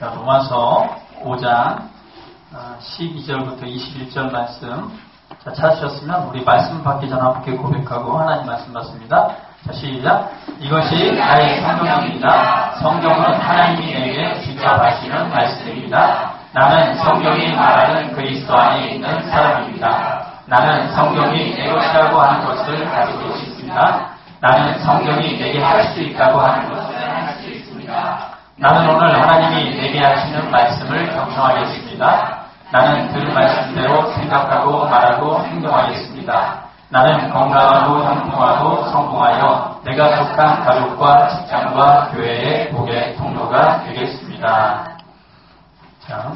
자, 로마서 5장 12절부터 21절 말씀. 자, 찾으셨으면 우리 말씀 받기 전 함께 고백하고 하나님 말씀 받습니다. 자, 시작. 이것이 나의 성경입니다. 성경은 하나님이 내게 직접 하시는 말씀입니다. 나는 성경이 말하는 그리스도 안에 있는 사람입니다. 나는 성경이 내 것이라고 하는 것을 가지고 싶습니다. 나는 성경이 내게 할 수 있다고 하는 것을 할 수 있습니다. 나는 오늘 하나님이 내게 하시는 말씀을 경청하겠습니다. 나는 들은 말씀대로 생각하고 말하고 행동하겠습니다. 나는 건강하고 형통하고 성공하여 내가 속한 가족과 직장과 교회의 복의 통로가 되겠습니다. 자,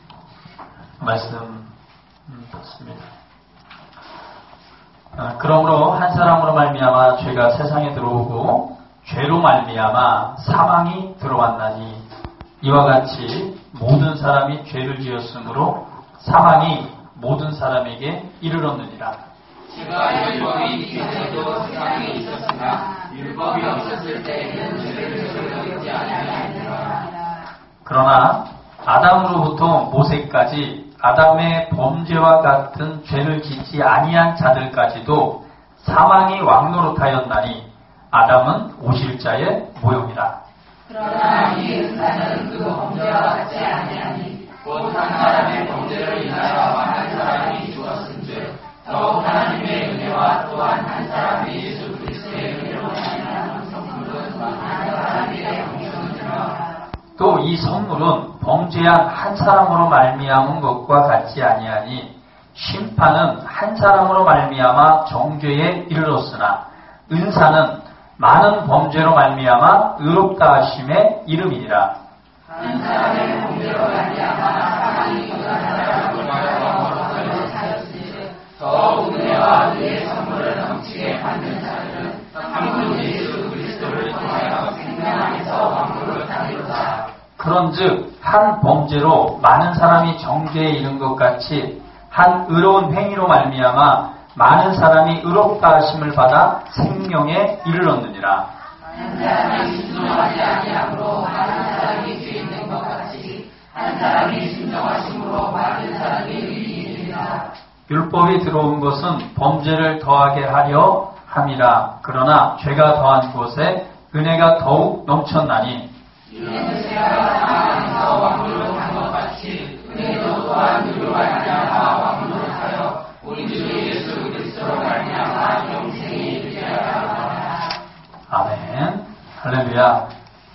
말씀 듣습니다. 그러므로 한 사람으로 말미암아 죄가 세상에 들어오고 죄로 말미암아 사망이 들어왔나니 이와 같이 모든 사람이 죄를 지었으므로 사망이 모든 사람에게 이르렀느니라. 제가 율법이 있기 전에도 세상에 있었으나 율법이 없었을 때에는 죄를 저지르지 아니하였느니라. 그러나 아담으로부터 모세까지 아담의 범죄와 같은 죄를 짓지 아니한 자들까지도 사망이 왕노릇하였나니 아담은 오실자의 모형이라. 그러나 이 은사는 그 범죄와 같지 아니하니 곧 한 사람의 범죄를 인하여 많은 사람이 죽었은즉 더욱 하나님의 은혜와 또한 한 사람 예수 그리스도의 은혜로 말미암은 선물은 많은 사람에게 공평하니라. 또 이 선물은 범죄한 한 사람으로 말미암은 것과 같지 아니하니 심판은 한 사람으로 말미암아 정죄에 이르렀으나 은사는 많은 범죄로 말미암아 의롭다 하심의 이름이니라. 한 사람의 범죄로 말미암아 사망이 한 사람을 왕으로 사였으니 더욱 은혜와 의의 선물을 넘치게 받는 자들은 한 분 예수 그리스도를 통하여 생명 안에서 왕으로 사리로다. 그런즉 한 범죄로 많은 사람이 정죄에 이른 것 같이 한 의로운 행위로 말미암아 많은 사람이 의롭다 하심을 받아 생명에 이르렀느니라. 한 사람이 순종하지 아니함으로 많은 사람이 죄 있는 것 같이 한 사람이 순종하심으로 많은 사람이 의인이 이르리라. 율법이 들어온 것은 범죄를 더하게 하려 함이라. 그러나 죄가 더한 곳에 은혜가 더욱 넘쳤나니 이는 죄가 사망 안에서 왕노릇한 것 같이 은혜도 또한 그로 말미암아 왕노릇하여 우리 주 예수 그리스도로 말미암아 영생에 이르게 하라. 아멘. 할렐루야.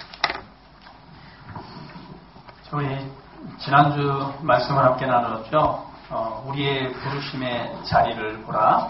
저희 지난주 말씀을 함께 나누었죠. 우리의 부르심의 자리를 보라.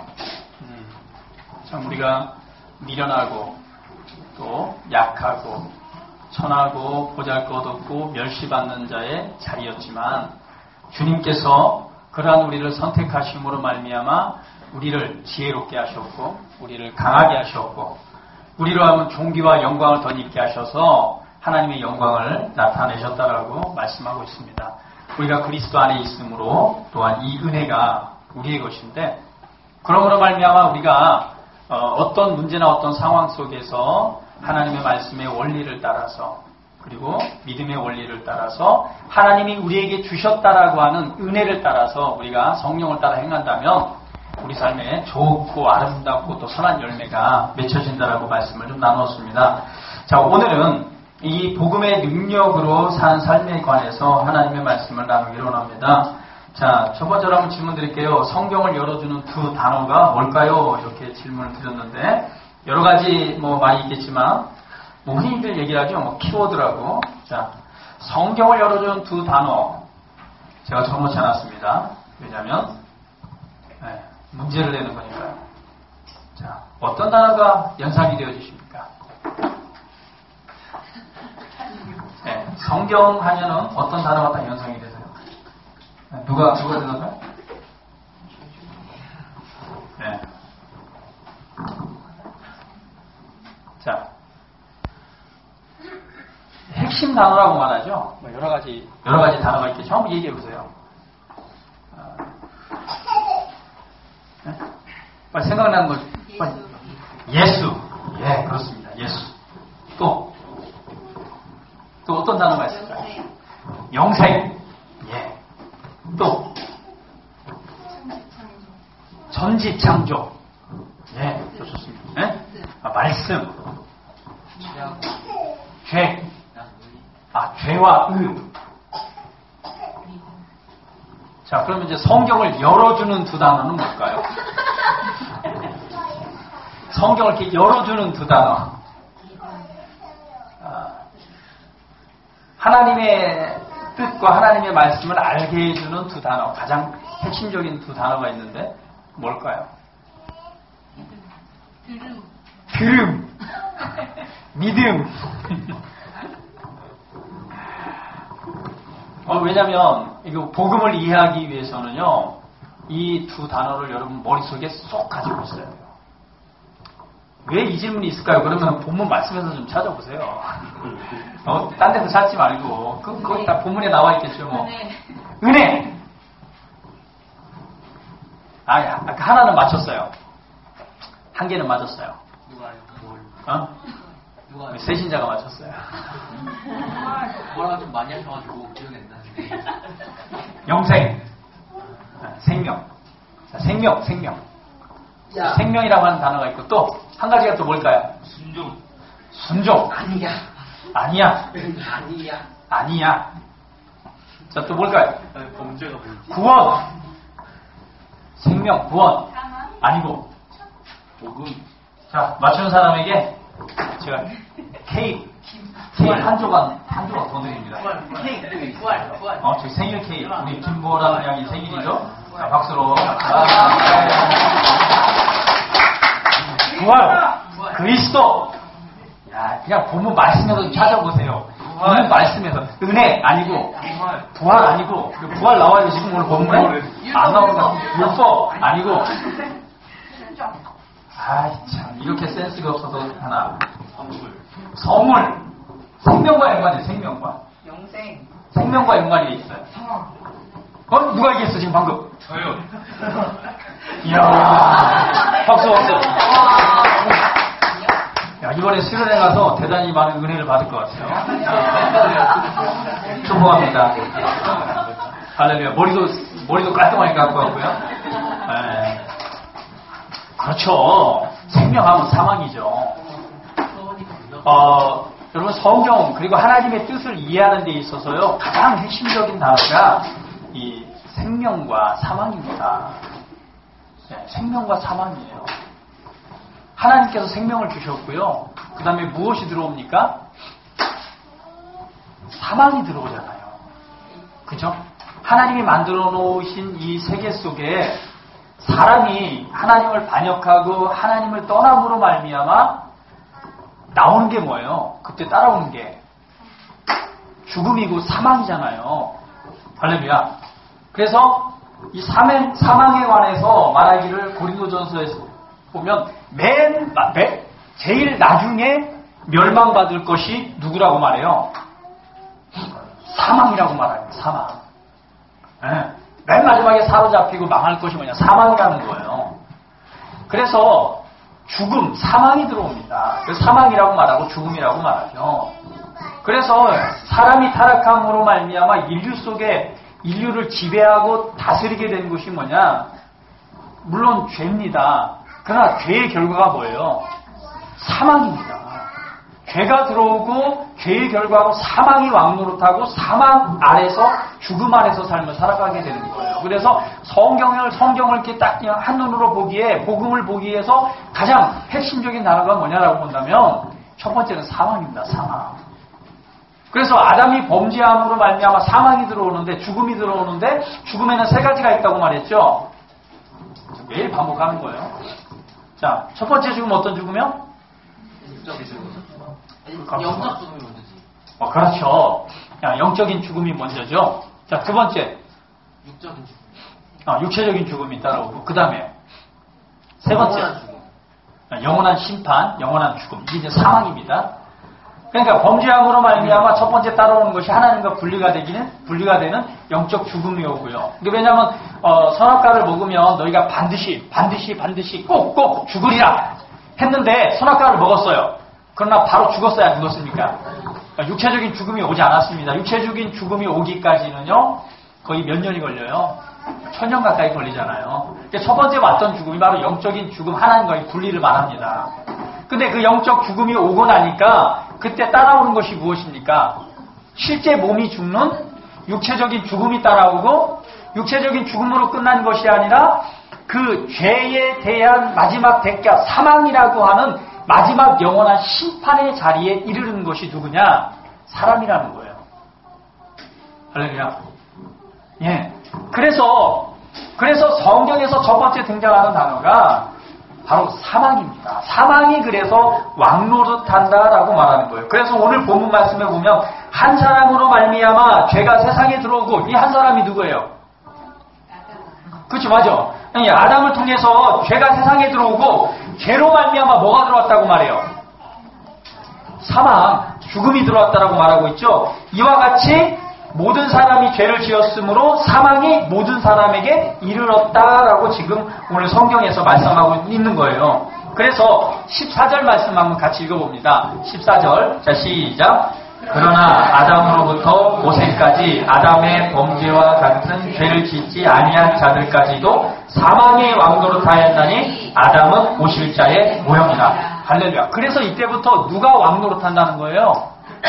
참 우리가 미련하고 또 약하고 천하고 보잘것없고 멸시받는 자의 자리였지만 주님께서 그러한 우리를 선택하심으로 말미암아 우리를 지혜롭게 하셨고 우리를 강하게 하셨고 우리로 하면 존귀와 영광을 덧입게 하셔서 하나님의 영광을 나타내셨다라고 말씀하고 있습니다. 우리가 그리스도 안에 있으므로 또한 이 은혜가 우리의 것인데 그러므로 말미암아 우리가 어떤 문제나 어떤 상황 속에서 하나님의 말씀의 원리를 따라서 그리고 믿음의 원리를 따라서 하나님이 우리에게 주셨다라고 하는 은혜를 따라서 우리가 성령을 따라 행한다면 우리 삶에 좋고 아름답고 또 선한 열매가 맺혀진다라고 말씀을 좀 나누었습니다. 자, 오늘은 이 복음의 능력으로 산 삶에 관해서 하나님의 말씀을 나누기로 합니다. 자, 첫 번째로 한번 질문 드릴게요. 성경을 열어주는 두 단어가 뭘까요? 이렇게 질문을 드렸는데 여러 가지 많이 있겠지만 흔히들 얘기하죠. 키워드라고. 자, 성경을 열어주는 두 단어 제가 적어놓지 않았습니다. 왜냐하면 문제를 내는 거니까요. 자, 어떤 단어가 연상이 되어지십니까? 성경 하면은 어떤 단어가 딱 연상이 되세요? 누가 대답해요? 네. 자, 핵심 단어라고 말하죠. 여러 가지 단어가 있겠죠. 한번 얘기해 보세요. 네? 빨리 생각나는 거. 빨리. 예수. 예, 그렇습니다. 예수. 또 어떤 단어가 있을까요? 영생. 예. 또 전지창조. 예, 좋습니다. 예? 말씀. 죄. 죄와 의. 자, 그러면 이제 성경을 열어주는 두 단어는 뭘까요? 성경을 이렇게 열어주는 두 단어. 하나님의 뜻과 하나님의 말씀을 알게 해주는 두 단어. 가장 핵심적인 두 단어가 있는데 뭘까요? 들음. 믿음. 왜냐면 이거 복음을 이해하기 위해서는요, 이 두 단어를 여러분 머릿속에 쏙 가지고 있어야 돼요. 왜 이 질문이 있을까요? 그러면 본문 말씀에서 좀 찾아보세요. 딴 데서 찾지 말고 거기 다 본문에 나와 있겠죠. 뭐. 은혜. 아까 하나는 맞췄어요. 한 개는 맞았어요. 누가 세신자가 맞췄어요. 뭐라고 좀 많이 하셔가지고 기억이 안 나는데. 영생. 생명. 생명. 생명이라고 하는 단어가 있고 또 한 가지가 또 뭘까요? 순종. 아니야. 자, 또 뭘까요? 범죄가 뭐지? 구원. 생명, 구원. 아니고. 복음. 자, 맞추는 사람에게 제가 케이크 한 조각 더 드립니다. 구할. 저희 생일 케이크. 우리 김보람 양이 생일이죠? 자, 박수로. 부활. 그리스도. 야, 그냥 본문 말씀에서 좀 찾아보세요. 본문 말씀에서. 은혜 아니고, 부활 아니고, 부활 나와요, 지금 오늘 본문에? 안 나오는 거. 율법 아니고. 참, 이렇게 센스가 없어서 하나. 선물. 생명과 연관이에요, 생명과. 영생. 생명과 연관이 있어요. 누가 얘기했어, 지금 방금? 저요. 이야, 박수. 야, 이번에 수련회 가서 대단히 많은 은혜를 받을 것 같아요. 축복합니다. 할렐루야. 머리도 깔끔하게 갖고 왔고요. 네. 그렇죠. 생명하면 사망이죠. 여러분 성경 그리고 하나님의 뜻을 이해하는 데 있어서요 가장 핵심적인 단어가 이 생명과 사망입니다. 네, 생명과 사망이에요. 하나님께서 생명을 주셨고요. 그 다음에 무엇이 들어옵니까? 사망이 들어오잖아요. 그죠? 하나님이 만들어 놓으신 이 세계 속에 사람이 하나님을 반역하고 하나님을 떠남으로 말미암아 나오는 게 뭐예요? 그때 따라오는 게 죽음이고 사망이잖아요. 할렐루야. 그래서 이 사망에 관해서 말하기를 고린도전서에서 보면 제일 나중에 멸망받을 것이 누구라고 말해요? 사망이라고 말해요. 사망. 네. 맨 마지막에 사로잡히고 망할 것이 뭐냐? 사망이라는 거예요. 그래서 죽음, 사망이 들어옵니다. 그래서 사망이라고 말하고 죽음이라고 말하죠. 그래서 사람이 타락함으로 말미암아 인류 속에 인류를 지배하고 다스리게 된 것이 뭐냐? 물론 죄입니다. 그러나 죄의 결과가 뭐예요? 사망입니다. 죄가 들어오고 죄의 결과로 사망이 왕노릇하고 사망 아래서 죽음 아래서 삶을 살아가게 되는 거예요. 그래서 성경을 이렇게 딱 그냥 한눈으로 보기에 복음을 보기 위해서 가장 핵심적인 단어가 뭐냐라고 본다면 첫 번째는 사망입니다. 사망. 그래서 아담이 범죄함으로 말미암아 사망이 들어오는데 죽음이 들어오는데 죽음에는 세 가지가 있다고 말했죠. 매일 반복하는 거예요. 자, 첫 번째 죽음 어떤 죽음이요? 영적 죽음이 먼저지. 그렇죠. 영적인 죽음이 먼저죠. 자, 두 번째. 육적인 죽음. 육체적인 죽음이 따라오고, 그 다음에 세 번째. 영원한 심판, 영원한 죽음. 이게 이제 사망입니다. 그러니까 범죄함으로 말미암아 첫 번째 따라오는 것이 하나님과 분리가 되는 영적 죽음이 오고요. 왜냐하면 선악과를 먹으면 너희가 반드시 꼭 죽으리라 했는데 선악과를 먹었어요. 그러나 바로 죽었어야 안 죽었습니까? 육체적인 죽음이 오지 않았습니다. 육체적인 죽음이 오기까지는요, 거의 몇 년이 걸려요? 1000년 가까이 걸리잖아요. 첫 번째 왔던 죽음이 바로 영적인 죽음, 하나님과의 분리를 말합니다. 근데 그 영적 죽음이 오고 나니까 그때 따라오는 것이 무엇입니까? 실제 몸이 죽는 육체적인 죽음이 따라오고, 육체적인 죽음으로 끝난 것이 아니라 그 죄에 대한 마지막 대가, 사망이라고 하는 마지막 영원한 심판의 자리에 이르는 것이 누구냐? 사람이라는 거예요. 할렐루야. 예. 그래서 성경에서 첫 번째 등장하는 단어가 바로 사망입니다. 사망이 그래서 왕노릇한다라고 말하는 거예요. 그래서 오늘 본문 말씀에 보면 한 사람으로 말미암아 죄가 세상에 들어오고, 이 한 사람이 누구예요? 그렇죠, 맞아. 아담을 통해서 죄가 세상에 들어오고, 죄로 말미암아 뭐가 들어왔다고 말해요? 사망, 죽음이 들어왔다라고 말하고 있죠. 이와 같이 모든 사람이 죄를 지었으므로 사망이 모든 사람에게 이르렀다라고 지금 오늘 성경에서 말씀하고 있는 거예요. 그래서 14절 말씀 한번 같이 읽어봅니다. 14절, 자 시작. 그러나 아담으로부터 모세까지 아담의 범죄와 같은 죄를 짓지 아니한 자들까지도 사망의 왕노릇하였나니 아담은 오실 자의 모형이라. 할렐루야. 그래서 이때부터 누가 왕노릇한다는 거예요?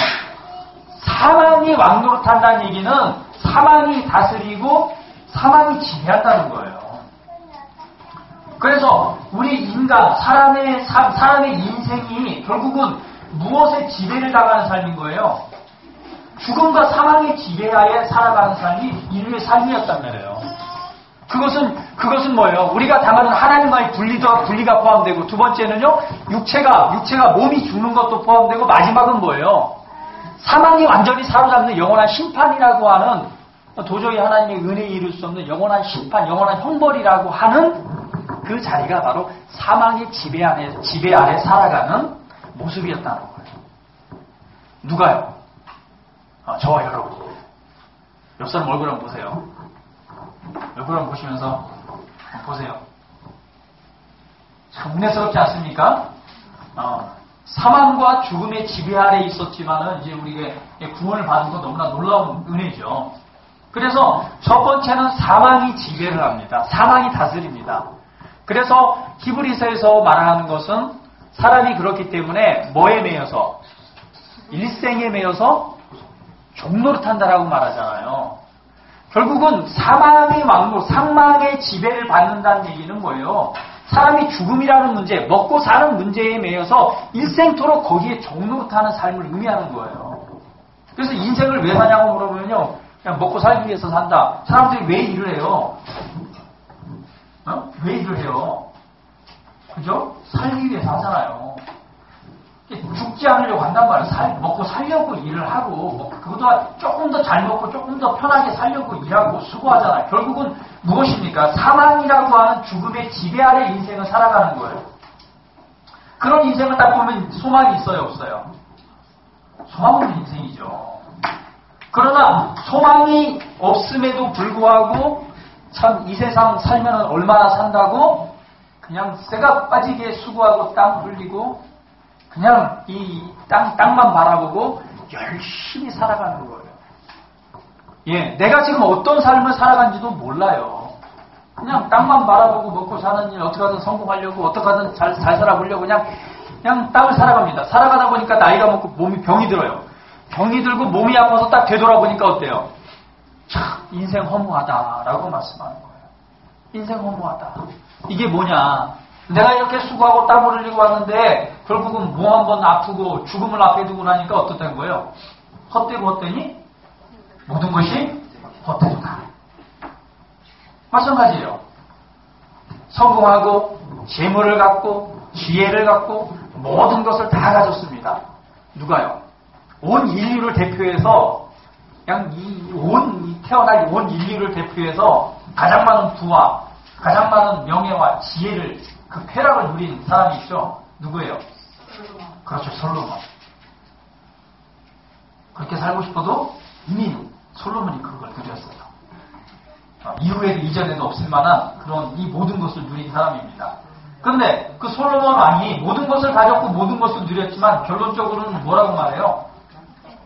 사망이 왕노릇한다는 얘기는 사망이 다스리고 사망이 지배한다는 거예요. 그래서 우리 인간, 사람의 인생이 결국은 무엇에 지배를 당하는 삶인 거예요? 죽음과 사망의 지배하에 살아가는 삶이 인류의 삶이었단 말이에요. 그것은 뭐예요? 우리가 당하는 하나님과의 분리가 포함되고, 두 번째는요, 육체가 몸이 죽는 것도 포함되고, 마지막은 뭐예요? 사망이 완전히 사로잡는 영원한 심판이라고 하는, 도저히 하나님의 은혜에 이룰 수 없는 영원한 심판, 영원한 형벌이라고 하는 그 자리가 바로 사망의 지배 아래 살아가는 모습이었다는 거예요. 누가요? 저와 여러분. 옆 사람 얼굴 한번 보세요. 얼굴 한번 보시면서 보세요. 참 은혜스럽지 않습니까? 사망과 죽음의 지배 아래 있었지만은 이제 우리가 구원을 받은 건 너무나 놀라운 은혜죠. 그래서 첫 번째는 사망이 지배를 합니다. 사망이 다스립니다. 그래서 히브리서에서 말하는 것은 사람이 그렇기 때문에 뭐에 매여서? 일생에 매여서 종노릇한다라고 말하잖아요. 결국은 사망의 지배를 받는다는 얘기는 뭐예요? 사람이 죽음이라는 문제, 먹고 사는 문제에 매여서 일생토록 거기에 종노릇하는 삶을 의미하는 거예요. 그래서 인생을 왜 사냐고 물어보면요, 그냥 먹고 살기 위해서 산다. 사람들이 왜 일을 해요? 왜 일을 해요? 그죠? 살기 위해서 하잖아요. 죽지 않으려고 한단 말이에요. 먹고 살려고 일을 하고, 그것도 조금 더 잘 먹고 조금 더 편하게 살려고 일하고 수고하잖아요. 결국은 무엇입니까? 사망이라고 하는 죽음의 지배 아래 인생을 살아가는 거예요. 그런 인생을 딱 보면 소망이 있어요, 없어요? 소망 없는 인생이죠. 그러나 소망이 없음에도 불구하고 참 이 세상 살면 얼마나 산다고 그냥 쇠가 빠지게 수고하고 땀 흘리고 그냥 이 땅만 바라보고 열심히 살아가는 거예요. 예, 내가 지금 어떤 삶을 살아간지도 몰라요. 그냥 땅만 바라보고 먹고 사는 일, 어떻게 하든 성공하려고, 어떻게 하든 잘 살아보려고 그냥 땅을 살아갑니다. 살아가다 보니까 나이가 먹고 몸이 병이 들어요. 병이 들고 몸이 아파서 딱 되돌아보니까 어때요? 참, 인생 허무하다라고 말씀하는 거예요. 인생 허무하다. 이게 뭐냐? 내가 이렇게 수고하고 땀을 흘리고 왔는데 결국은 몸 한 번 아프고 죽음을 앞에 두고 나니까 어떻다는 거예요? 헛되고 헛되니 모든 것이 헛되도다. 마찬가지예요. 성공하고 재물을 갖고 지혜를 갖고 모든 것을 다 가졌습니다. 누가요? 온 인류를 대표해서 그냥 태어날 온 인류를 대표해서 가장 많은 부와 가장 많은 명예와 지혜를 그 쾌락을 누린 사람이 있죠. 누구예요? 그렇죠. 솔로몬. 그렇게 살고 싶어도 이미 솔로몬이 그걸 누렸어요. 이후에도 이전에도 없을 만한 그런 이 모든 것을 누린 사람입니다. 그런데 그 솔로몬 왕이 모든 것을 가졌고 모든 것을 누렸지만 결론적으로는 뭐라고 말해요?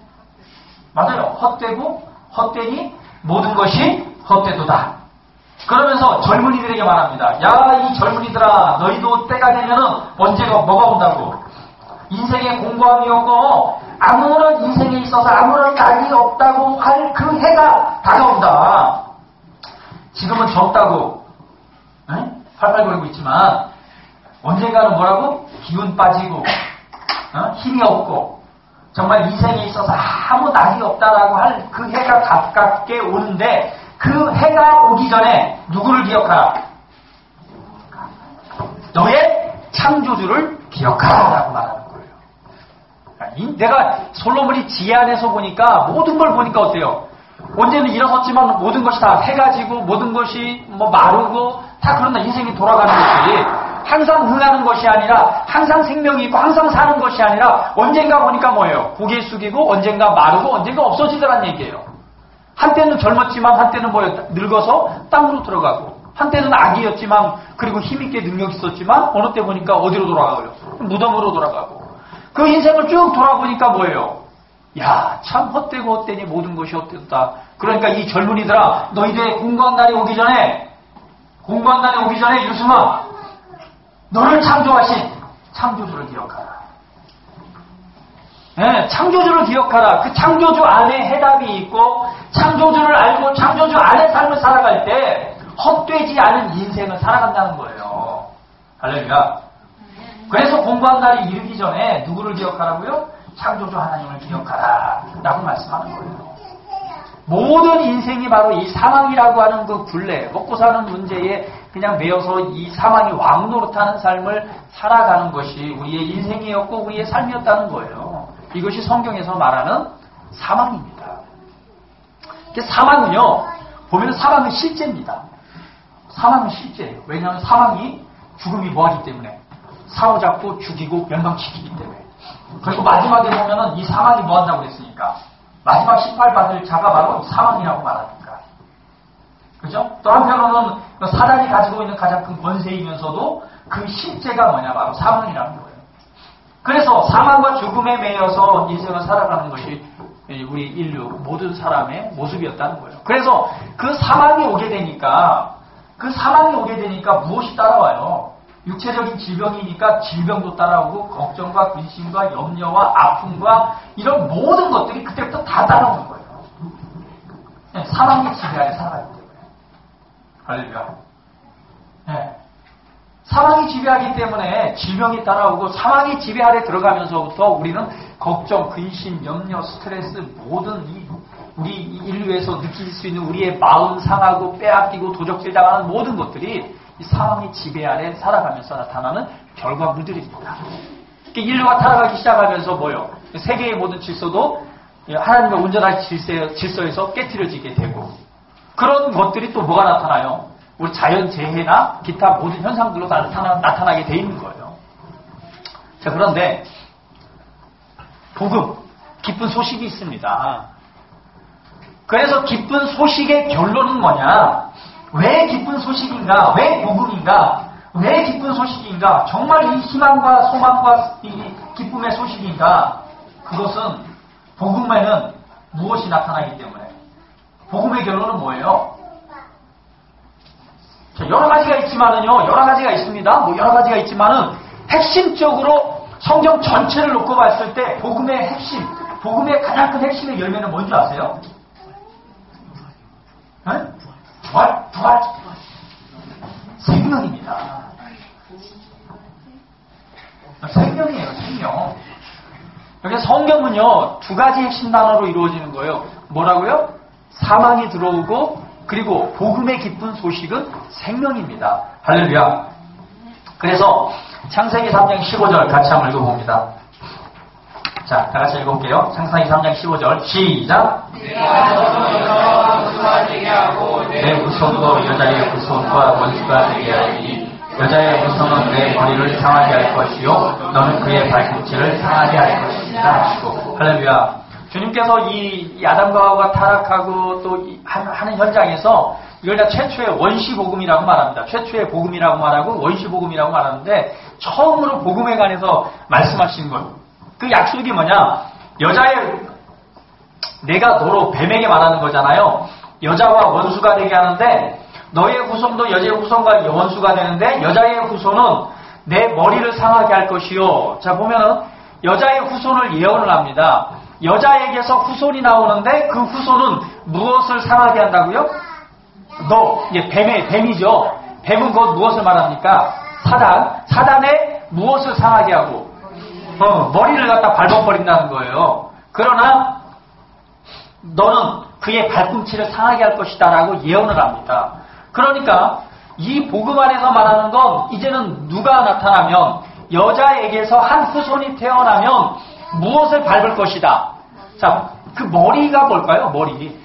맞아요. 헛되고 헛되니 모든 것이 헛되도다. 그러면서 젊은이들에게 말합니다. 야, 이 젊은이들아, 너희도 때가 되면은 언제가 뭐가 온다고. 인생에 공고함이 없고 아무런 인생에 있어서 아무런 낙이 없다고 할 그 해가 다가온다. 지금은 젊다고 팔팔거리고 있지만 언젠가는 뭐라고? 기운 빠지고 힘이 없고 정말 인생에 있어서 아무 낙이 없다라고 할 그 해가 가깝게 오는데 그 해가 오기 전에 누구를 기억하라? 너의 창조주를 기억하라라고 말하는 거예요. 내가 솔로몬이 지혜 안에서 보니까 모든 걸 보니까 어때요? 언제는 일어섰지만 모든 것이 다 해가지고 모든 것이 뭐 마르고 다 그런다. 인생이 돌아가는 것이 항상 흥하는 것이 아니라 항상 생명이 있고 항상 사는 것이 아니라 언젠가 보니까 뭐예요? 고개 숙이고 언젠가 마르고 언젠가 없어지더란 얘기예요. 한때는 젊었지만 한때는 뭐예요? 늙어서 땅으로 들어가고 한때는 아기였지만 그리고 힘있게 능력 있었지만 어느 때 보니까 어디로 돌아가요? 무덤으로 돌아가고 그 인생을 쭉 돌아보니까 뭐예요? 야, 참 헛되고 헛되니 모든 것이 헛되다. 그러니까 이 젊은이들아, 너희들의 공고한 날이 오기 전에 유승아, 너를 창조하신 창조주를 기억하라. 네, 창조주를 기억하라. 그 창조주 안에 해답이 있고 창조주를 알고 창조주 안에 삶을 살아갈 때 헛되지 않은 인생을 살아간다는 거예요. 할렐루야. 그래서 공고한 날이 이르기 전에 누구를 기억하라고요? 창조주 하나님을 기억하라 라고 말씀하는 거예요. 모든 인생이 바로 이 사망이라고 하는 그 굴레, 먹고 사는 문제에 그냥 매여서 이 사망이 왕노릇하는 삶을 살아가는 것이 우리의 인생이었고 우리의 삶이었다는 거예요. 이것이 성경에서 말하는 사망입니다. 사망은요, 보면 사망은 실제입니다. 사망은 실제예요. 왜냐하면 사망이 죽음이 뭐하기 때문에 사로잡고 죽이고 멸망시키기 때문에. 그리고 마지막에 보면은 이 사망이 뭐 한다고 그랬습니까? 마지막 18받을 자가 바로 사망이라고 말하니까. 그죠? 또 한편으로는 사단이 가지고 있는 가장 큰 권세이면서도 그 실제가 뭐냐? 바로 사망이라는 거예요. 그래서 사망과 죽음에 매여서 인생을 살아가는 것이 우리 인류 모든 사람의 모습이었다는 거예요. 그래서 그 사망이 오게 되니까 무엇이 따라와요? 육체적인 질병이니까 질병도 따라오고 걱정과 근심과 염려와 아픔과 이런 모든 것들이 그때부터 다 따라오는 거예요. 네, 사망의 지배 아래 살아가기 때문에. 할렐루야. 네. 사망이 지배하기 때문에 질병이 따라오고 사망이 지배 아래 들어가면서부터 우리는 걱정, 근심, 염려, 스트레스 모든 우리 인류에서 느낄 수 있는 우리의 마음 상하고 빼앗기고 도적질 당하는 모든 것들이 이 사망의 지배 아래 살아가면서 나타나는 결과물들입니다. 그러니까 인류가 타락하기 시작하면서 뭐요? 세계의 모든 질서도 하나님의 온전한 질서에서 깨트려지게 되고 그런 것들이 또 뭐가 나타나요? 우리 자연재해나 기타 모든 현상들로 다 나타나게 돼 있는 거예요. 자, 그런데 복음, 기쁜 소식이 있습니다. 그래서 기쁜 소식의 결론은 뭐냐? 왜 기쁜 소식인가? 왜 복음인가? 왜 기쁜 소식인가? 정말 이 희망과 소망과 이 기쁨의 소식인가? 그것은 복음에는 무엇이 나타나기 때문에. 복음의 결론은 뭐예요? 여러 가지가 있습니다. 여러 가지가 있지만은 핵심적으로 성경 전체를 놓고 봤을 때 복음의 핵심, 복음의 가장 큰 핵심의 열매는 뭔지 아세요? 부활. 생명입니다. 생명이에요, 생명. 그래서 성경은요, 두 가지 핵심 단어로 이루어지는 거예요. 뭐라고요? 사망이 들어오고, 그리고 복음의 기쁜 소식은 생명입니다. 할렐루야. 그래서 창세기 3장 15절 같이 한번 읽어봅니다. 자, 다 같이 읽어볼게요. 창세기 3장 15절 시작. 내가 너로 여자와 원수가 되게 하고 내 후손도 여자의 후손과 원수가 되게 하리니 여자의 후손은 내 머리를 상하게 할 것이요 너는 그의 발꿈치를 상하게 할 것이다 하시고. 할렐루야. 주님께서 이 아담과 하와가 타락하고 또 하는 현장에서 이걸 다 최초의 원시복음이라고 말합니다. 최초의 복음이라고 말하고 원시복음이라고 말하는데 처음으로 복음에 관해서 말씀하신 거예요. 그 약속이 뭐냐? 여자의 내가 너로 뱀에게 말하는 거잖아요. 여자와 원수가 되게 하는데 너의 후손도 여자의 후손과 원수가 되는데 여자의 후손은 내 머리를 상하게 할 것이요. 자 보면은 여자의 후손을 예언을 합니다. 여자에게서 후손이 나오는데 그 후손은 무엇을 상하게 한다고요? 이게 뱀이죠. 뱀은 곧 무엇을 말합니까? 사단에 무엇을 상하게 하고 머리를 갖다 밟아버린다는 거예요. 그러나 너는 그의 발꿈치를 상하게 할 것이다 라고 예언을 합니다. 그러니까 이 복음 안에서 말하는 건 이제는 누가 나타나면 여자에게서 한 후손이 태어나면 무엇을 밟을 것이다. 자, 그 머리가 뭘까요? 머리.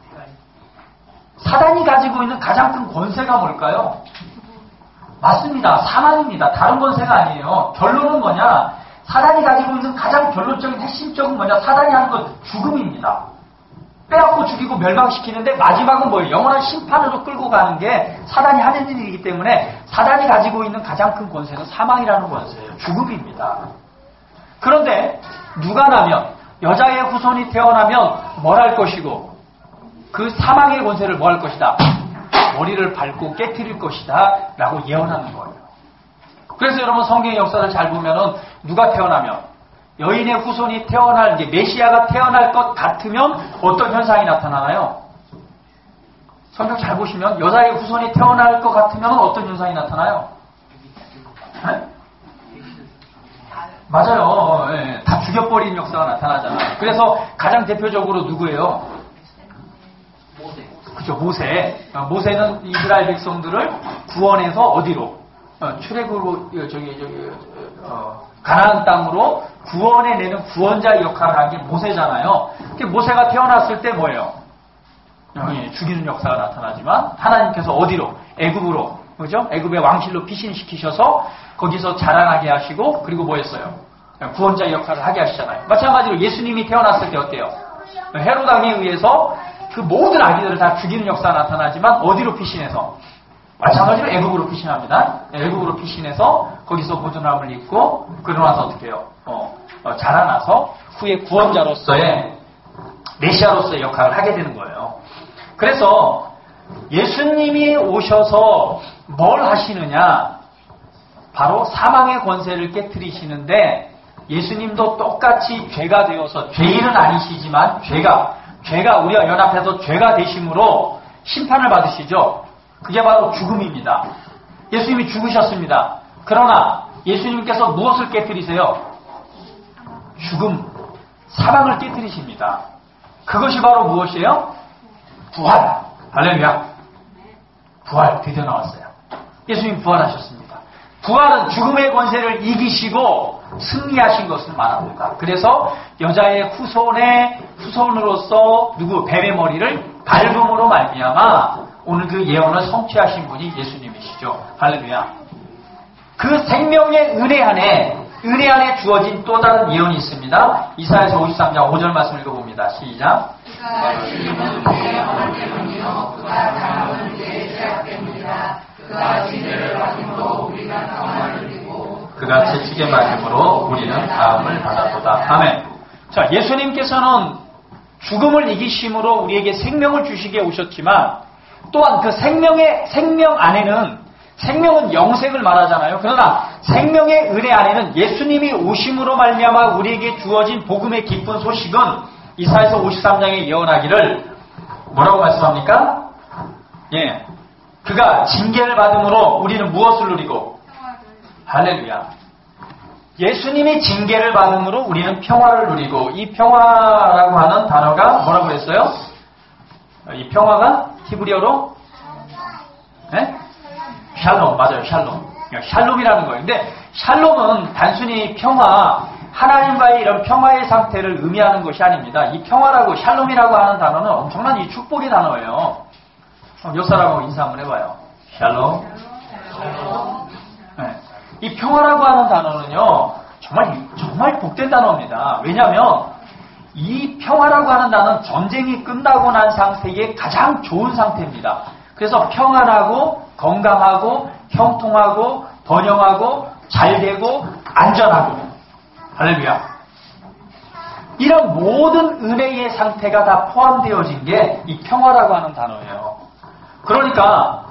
사단이 가지고 있는 가장 큰 권세가 뭘까요? 맞습니다. 사망입니다. 다른 권세가 아니에요. 결론은 뭐냐? 사단이 가지고 있는 가장 결론적인 핵심적인 뭐냐? 사단이 하는 건 죽음입니다. 빼앗고 죽이고 멸망시키는데 마지막은 뭐예요? 영원한 심판으로 끌고 가는 게 사단이 하는 일이기 때문에 사단이 가지고 있는 가장 큰 권세는 사망이라는 권세예요. 죽음입니다. 그런데 누가 나면 여자의 후손이 태어나면 뭘 할 것이고 그 사망의 권세를 뭐 할 것이다? 머리를 밟고 깨트릴 것이다 라고 예언하는 거예요. 그래서 여러분 성경의 역사를 잘 보면은 누가 태어나면 여인의 후손이 태어날 이제 메시아가 태어날 것 같으면 어떤 현상이 나타나나요? 성경 잘 보시면 여자의 후손이 태어날 것 같으면 어떤 현상이 나타나요? 네? 맞아요. 네, 다 죽여버리는 역사가 나타나잖아요. 그래서 가장 대표적으로 누구예요? 그죠, 모세. 모세는 이스라엘 백성들을 구원해서 어디로? 출애굽으로 가나안 땅으로 구원해내는 구원자 역할을 한 게 모세잖아요. 모세가 태어났을 때 뭐예요? 죽이는 역사가 나타나지만 하나님께서 어디로? 애굽으로, 그죠? 애굽의 왕실로 피신시키셔서 거기서 자라나게 하시고 그리고 뭐 했어요? 구원자 역할을 하게 하시잖아요. 마찬가지로 예수님이 태어났을 때 어때요? 헤롯 왕에 의해서 그 모든 아기들을 다 죽이는 역사가 나타나지만 어디로 피신해서? 마찬가지로 애굽으로 피신합니다. 애굽으로 피신해서 거기서 보존함을 입고 그러고 나서 어떻게 해요? 자라나서 후에 구원자로서의 메시아로서의 역할을 하게 되는 거예요. 그래서 예수님이 오셔서 뭘 하시느냐? 바로 사망의 권세를 깨트리시는데 예수님도 똑같이 죄가 되어서 죄인은 아니시지만 죄가 우리와 연합해서 죄가 되심으로 심판을 받으시죠. 그게 바로 죽음입니다. 예수님이 죽으셨습니다. 그러나 예수님께서 무엇을 깨트리세요? 죽음, 사망을 깨트리십니다. 그것이 바로 무엇이에요? 부활. 할렐루야. 부활 드디어 나왔어요. 예수님 부활하셨습니다. 부활은 죽음의 권세를 이기시고 승리하신 것을 말합니다. 그래서 여자의 후손으로서 뱀의 머리를 밟음으로 말미암아 오늘 그 예언을 성취하신 분이 예수님이시죠. 할렐루야. 그 생명의 은혜 안에 주어진 또 다른 예언이 있습니다. 이사야서 53장 5절 말씀 읽어봅니다. 시작. 그가 지금은 그의 어머니는요 그가 자라오는 때에 시작됩니다. 그가 진대를 받음으로 우리가 평안을 누리고 그가 채찍에 맞음으로 우리는 다음을 받았도다. 아멘. 자, 예수님께서는 죽음을 이기심으로 우리에게 생명을 주시게 오셨지만 또한 그 생명 안에는 생명은 영생을 말하잖아요. 그러나 생명의 은혜 안에는 예수님이 오심으로 말미암아 우리에게 주어진 복음의 기쁜 소식은 이사야서 53장에 예언하기를 뭐라고 말씀합니까? 예, 그가 징계를 받음으로 우리는 무엇을 누리고? 할렐루야. 예수님이 징계를 받음으로 우리는 평화를 누리고 이 평화라고 하는 단어가 뭐라고 했어요? 이 평화가 히브리어로 네? 샬롬, 맞아요. 샬롬이라는 거예요. 근데 샬롬은 단순히 평화, 하나님과의 이런 평화의 상태를 의미하는 것이 아닙니다. 이 평화라고 샬롬이라고 하는 단어는 엄청난 이 축복의 단어예요. 몇 사람하고 인사 한번 해봐요. 샬롬. 네. 이 평화라고 하는 단어는요, 정말 복된 단어입니다. 왜냐하면 이 평화라고 하는 단어는 전쟁이 끝나고 난 상태의 가장 좋은 상태입니다. 그래서 평안하고 건강하고 형통하고 번영하고 잘되고 안전하고 할렐루야. 이런 모든 은혜의 상태가 다 포함되어진 게 이 평화라고 하는 단어예요. 그러니까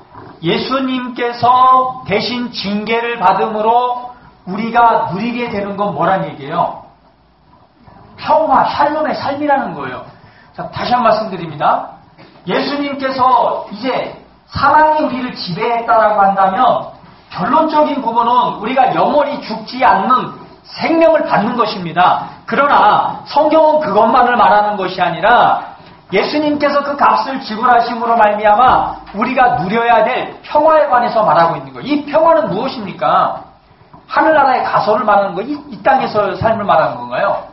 예수님께서 대신 징계를 받음으로 우리가 누리게 되는 건 뭐란 얘기예요? 평화, 샬롬의 삶이라는 거예요. 자, 다시 한 말씀 드립니다. 예수님께서 이제 사망이 우리를 지배했다라고 한다면 결론적인 부분은 우리가 영원히 죽지 않는 생명을 받는 것입니다. 그러나 성경은 그것만을 말하는 것이 아니라 예수님께서 그 값을 지불하심으로 말미암아 우리가 누려야 될 평화에 관해서 말하고 있는 거예요. 이 평화는 무엇입니까? 하늘나라의 가소를 말하는 거예요? 이 땅에서의 삶을 말하는 건가요?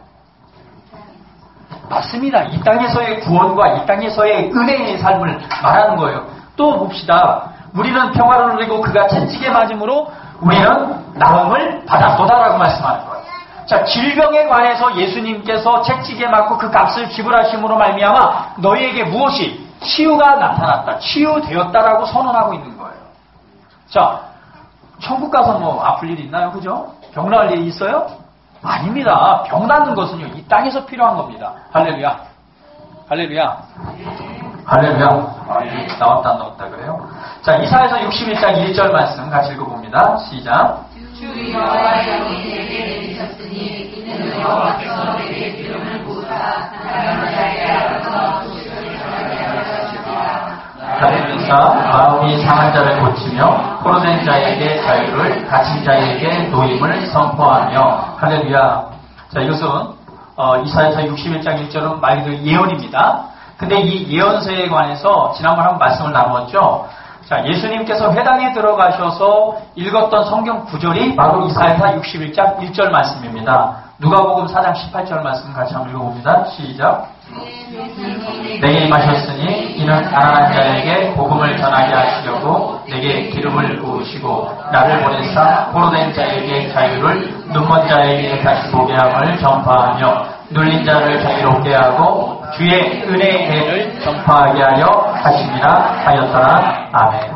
맞습니다. 이 땅에서의 구원과 이 땅에서의 은혜의 삶을 말하는 거예요. 또 봅시다. 우리는 평화를 누리고 그가 채찍에 맞음으로 우리는 나음을 받았도다라고 말씀하는 거예요. 자, 질병에 관해서 예수님께서 채찍에 맞고 그 값을 지불하심으로 말미암아 너희에게 무엇이 치유가 나타났다, 치유되었다라고 선언하고 있는 거예요. 자, 천국 가서 뭐 아플 일 있나요? 그죠? 병 나을 일이 있어요? 아닙니다. 병 낫는 것은요, 이 땅에서 필요한 겁니다. 할렐루야. 할렐루야. 할렐루야. 나왔다 안 나왔다 그래요? 자, 이사야서 61장 1절 말씀 같이 읽어봅니다. 시작. 주 여호와의 영이 내게 내리셨으니 이는 여호와께서 내게 기름을 부으사 가난한 자에게 알아서 소식을 전하게 하셨으리라. 다른 의사 마음이 상한 자를 고치며 포로된 자에게 자유를, 갇힌 자에게 노임을 선포하며. 할렐루야. 자, 이것은 이사야서 61장 1절은 말 그대로 예언입니다. 근데 이 예언서에 관해서 지난번 한번 말씀을 나누었죠. 자, 예수님께서 회당에 들어가셔서 읽었던 성경 구절이 바로 이사야서 61장 1절 말씀입니다. 누가복음 4장 18절 말씀 같이 한번 읽어봅니다. 시작. 내게 임하셨으니 이는 가난한 자에게 복음을 전하게 하시려고 내게 기름을 부으시고 나를 보내사 포로된 자에게 자유를, 눈먼 자에게 다시 보게 함을 전파하며 눌린 자를 자유롭게 하고 주의 은혜의 해를 전파하게 하려 하심이라 하였더라. 아멘.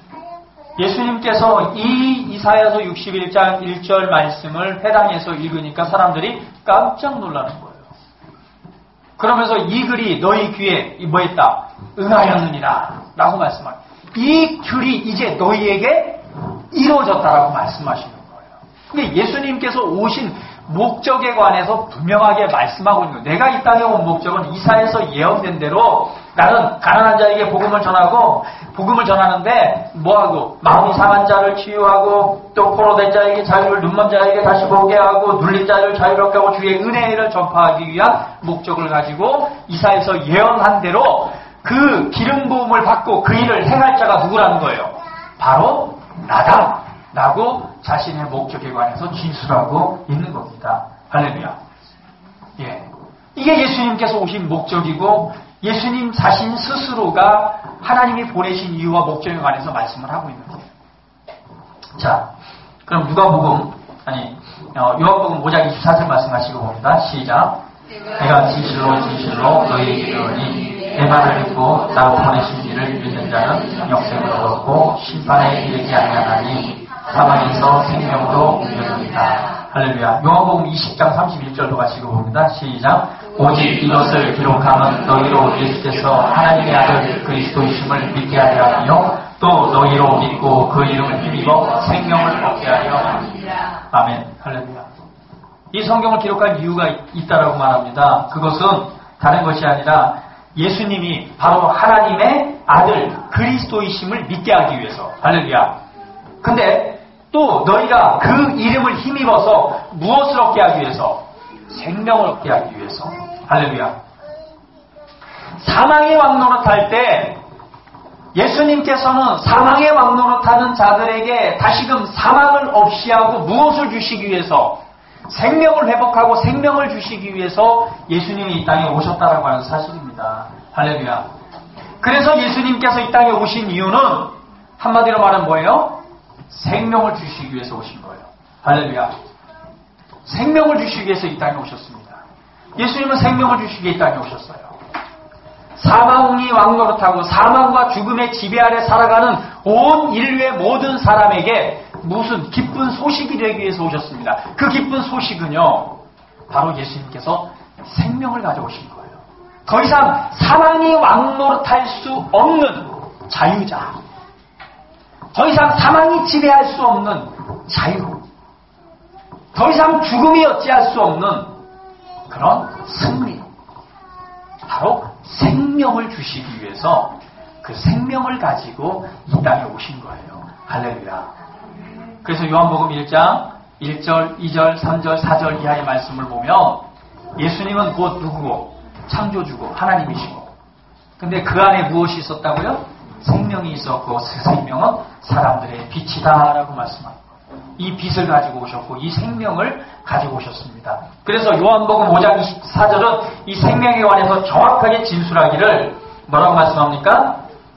예수님께서 이 이사야서 61장 1절 말씀을 회당에서 읽으니까 사람들이 깜짝 놀라는 거예요. 그러면서 이 글이 너희 귀에 뭐했다? 응하였느니라 라고 말씀합니다. 이 글이 이제 너희에게 이루어졌다라고 말씀하시는 거예요. 근데 예수님께서 오신 목적에 관해서 분명하게 말씀하고 있는 거예요. 내가 이 땅에 온 목적은 이사야에서 예언된 대로 나는 가난한 자에게 복음을 전하고, 복음을 전하는데 뭐하고? 마음이 상한 자를 치유하고, 또 포로된 자에게 자유를, 눈먼 자에게 다시 보게 하고, 눌린 자를 자유롭게 하고 주의 은혜를 전파하기 위한 목적을 가지고 이사야에서 예언한 대로 그 기름 부음을 받고 그 일을 행할 자가 누구라는 거예요? 바로 나다 라고 자신의 목적에 관해서 진술하고 있는 겁니다. 할렐루야. 예. 이게 예수님께서 오신 목적이고 예수님 자신 스스로가 하나님이 보내신 이유와 목적에 관해서 말씀을 하고 있는 거예요. 자, 그럼 요한복음 5장 24절 말씀하시고 봅니다. 시작. 내가 진실로 진실로 너희에게 이르노니 내 말을 듣고 나 보내신 이를 믿는 자는 영생을 얻고 심판에 이르지 아니하나니 사망에서 생명으로 옮겨집니다. 할렐루야. 요한복음 20장 31절도 같이 읽어봅니다. 시작. 오직 이것을 기록함은 너희로 예수께서 하나님의 아들 그리스도이심을 믿게 하려 하며 또 너희로 믿고 그 이름을 힘입어 생명을 얻게 하려 합니다. 아멘. 할렐루야. 이 성경을 기록한 이유가 있다라고 말합니다. 그것은 다른 것이 아니라 예수님이 바로 하나님의 아들 그리스도이심을 믿게 하기 위해서. 할렐루야. 근데 또 너희가 그 이름을 힘입어서 무엇을 얻게 하기 위해서? 생명을 얻게 하기 위해서. 할렐루야. 사망의 왕노릇할 때 예수님께서는 사망의 왕노릇하는 자들에게 다시금 사망을 없이 하고 무엇을 주시기 위해서? 생명을 회복하고 생명을 주시기 위해서 예수님이 이 땅에 오셨다라고 하는 사실입니다. 할렐루야. 그래서 예수님께서 이 땅에 오신 이유는 한마디로 말하면 뭐예요? 생명을 주시기 위해서 오신 거예요. 할렐루야. 생명을 주시기 위해서 이 땅에 오셨습니다. 예수님은 생명을 주시기 위해 이 땅에 오셨어요. 사망이 왕노릇하고 사망과 죽음의 지배 아래 살아가는 온 인류의 모든 사람에게 무슨 기쁜 소식이 되기 위해서 오셨습니다. 그 기쁜 소식은요, 바로 예수님께서 생명을 가져오신 거예요. 더 이상 사망이 왕노릇할 수 없는 자유자. 더 이상 사망이 지배할 수 없는 자유. 더 이상 죽음이 어찌할 수 없는 그런 승리. 바로 생명을 주시기 위해서 그 생명을 가지고 이 땅에 오신 거예요. 할렐루야. 그래서 요한복음 1장 1절, 2절, 3절, 4절 이하의 말씀을 보면 예수님은 곧 누구고 창조주고 하나님이시고, 근데 그 안에 무엇이 있었다고요? 생명이 있었고 그 생명은 사람들의 빛이다 라고 말씀합니다. 이 빛을 가지고 오셨고 이 생명을 가지고 오셨습니다. 그래서 요한복음 5장 24절은 이 생명에 관해서 정확하게 진술하기를 뭐라고 말씀합니까?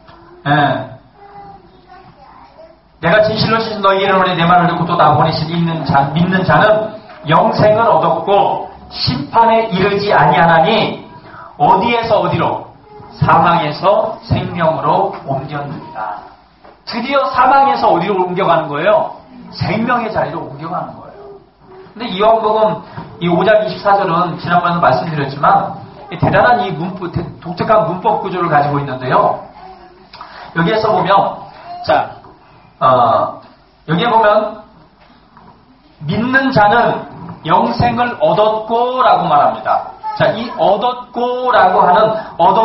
내가 진실로 진실로 너희에게 이르노니 내 말을 듣고 또 나 보내신 믿는 자는 영생을 얻었고 심판에 이르지 아니하나니 어디에서 어디로? 사망에서 생명으로 옮겼느니라. 드디어 사망에서 어디로 옮겨가는 거예요? 생명의 자리로 옮겨가는 거예요. 근데 이 요한복음 이 5장 24절은 지난번에도 말씀드렸지만 대단한 이 독특한 문법 구조를 가지고 있는데요. 여기에서 보면 여기에 보면 믿는 자는 영생을 얻었고 라고 말합니다. 자, 이 얻었고 라고 하는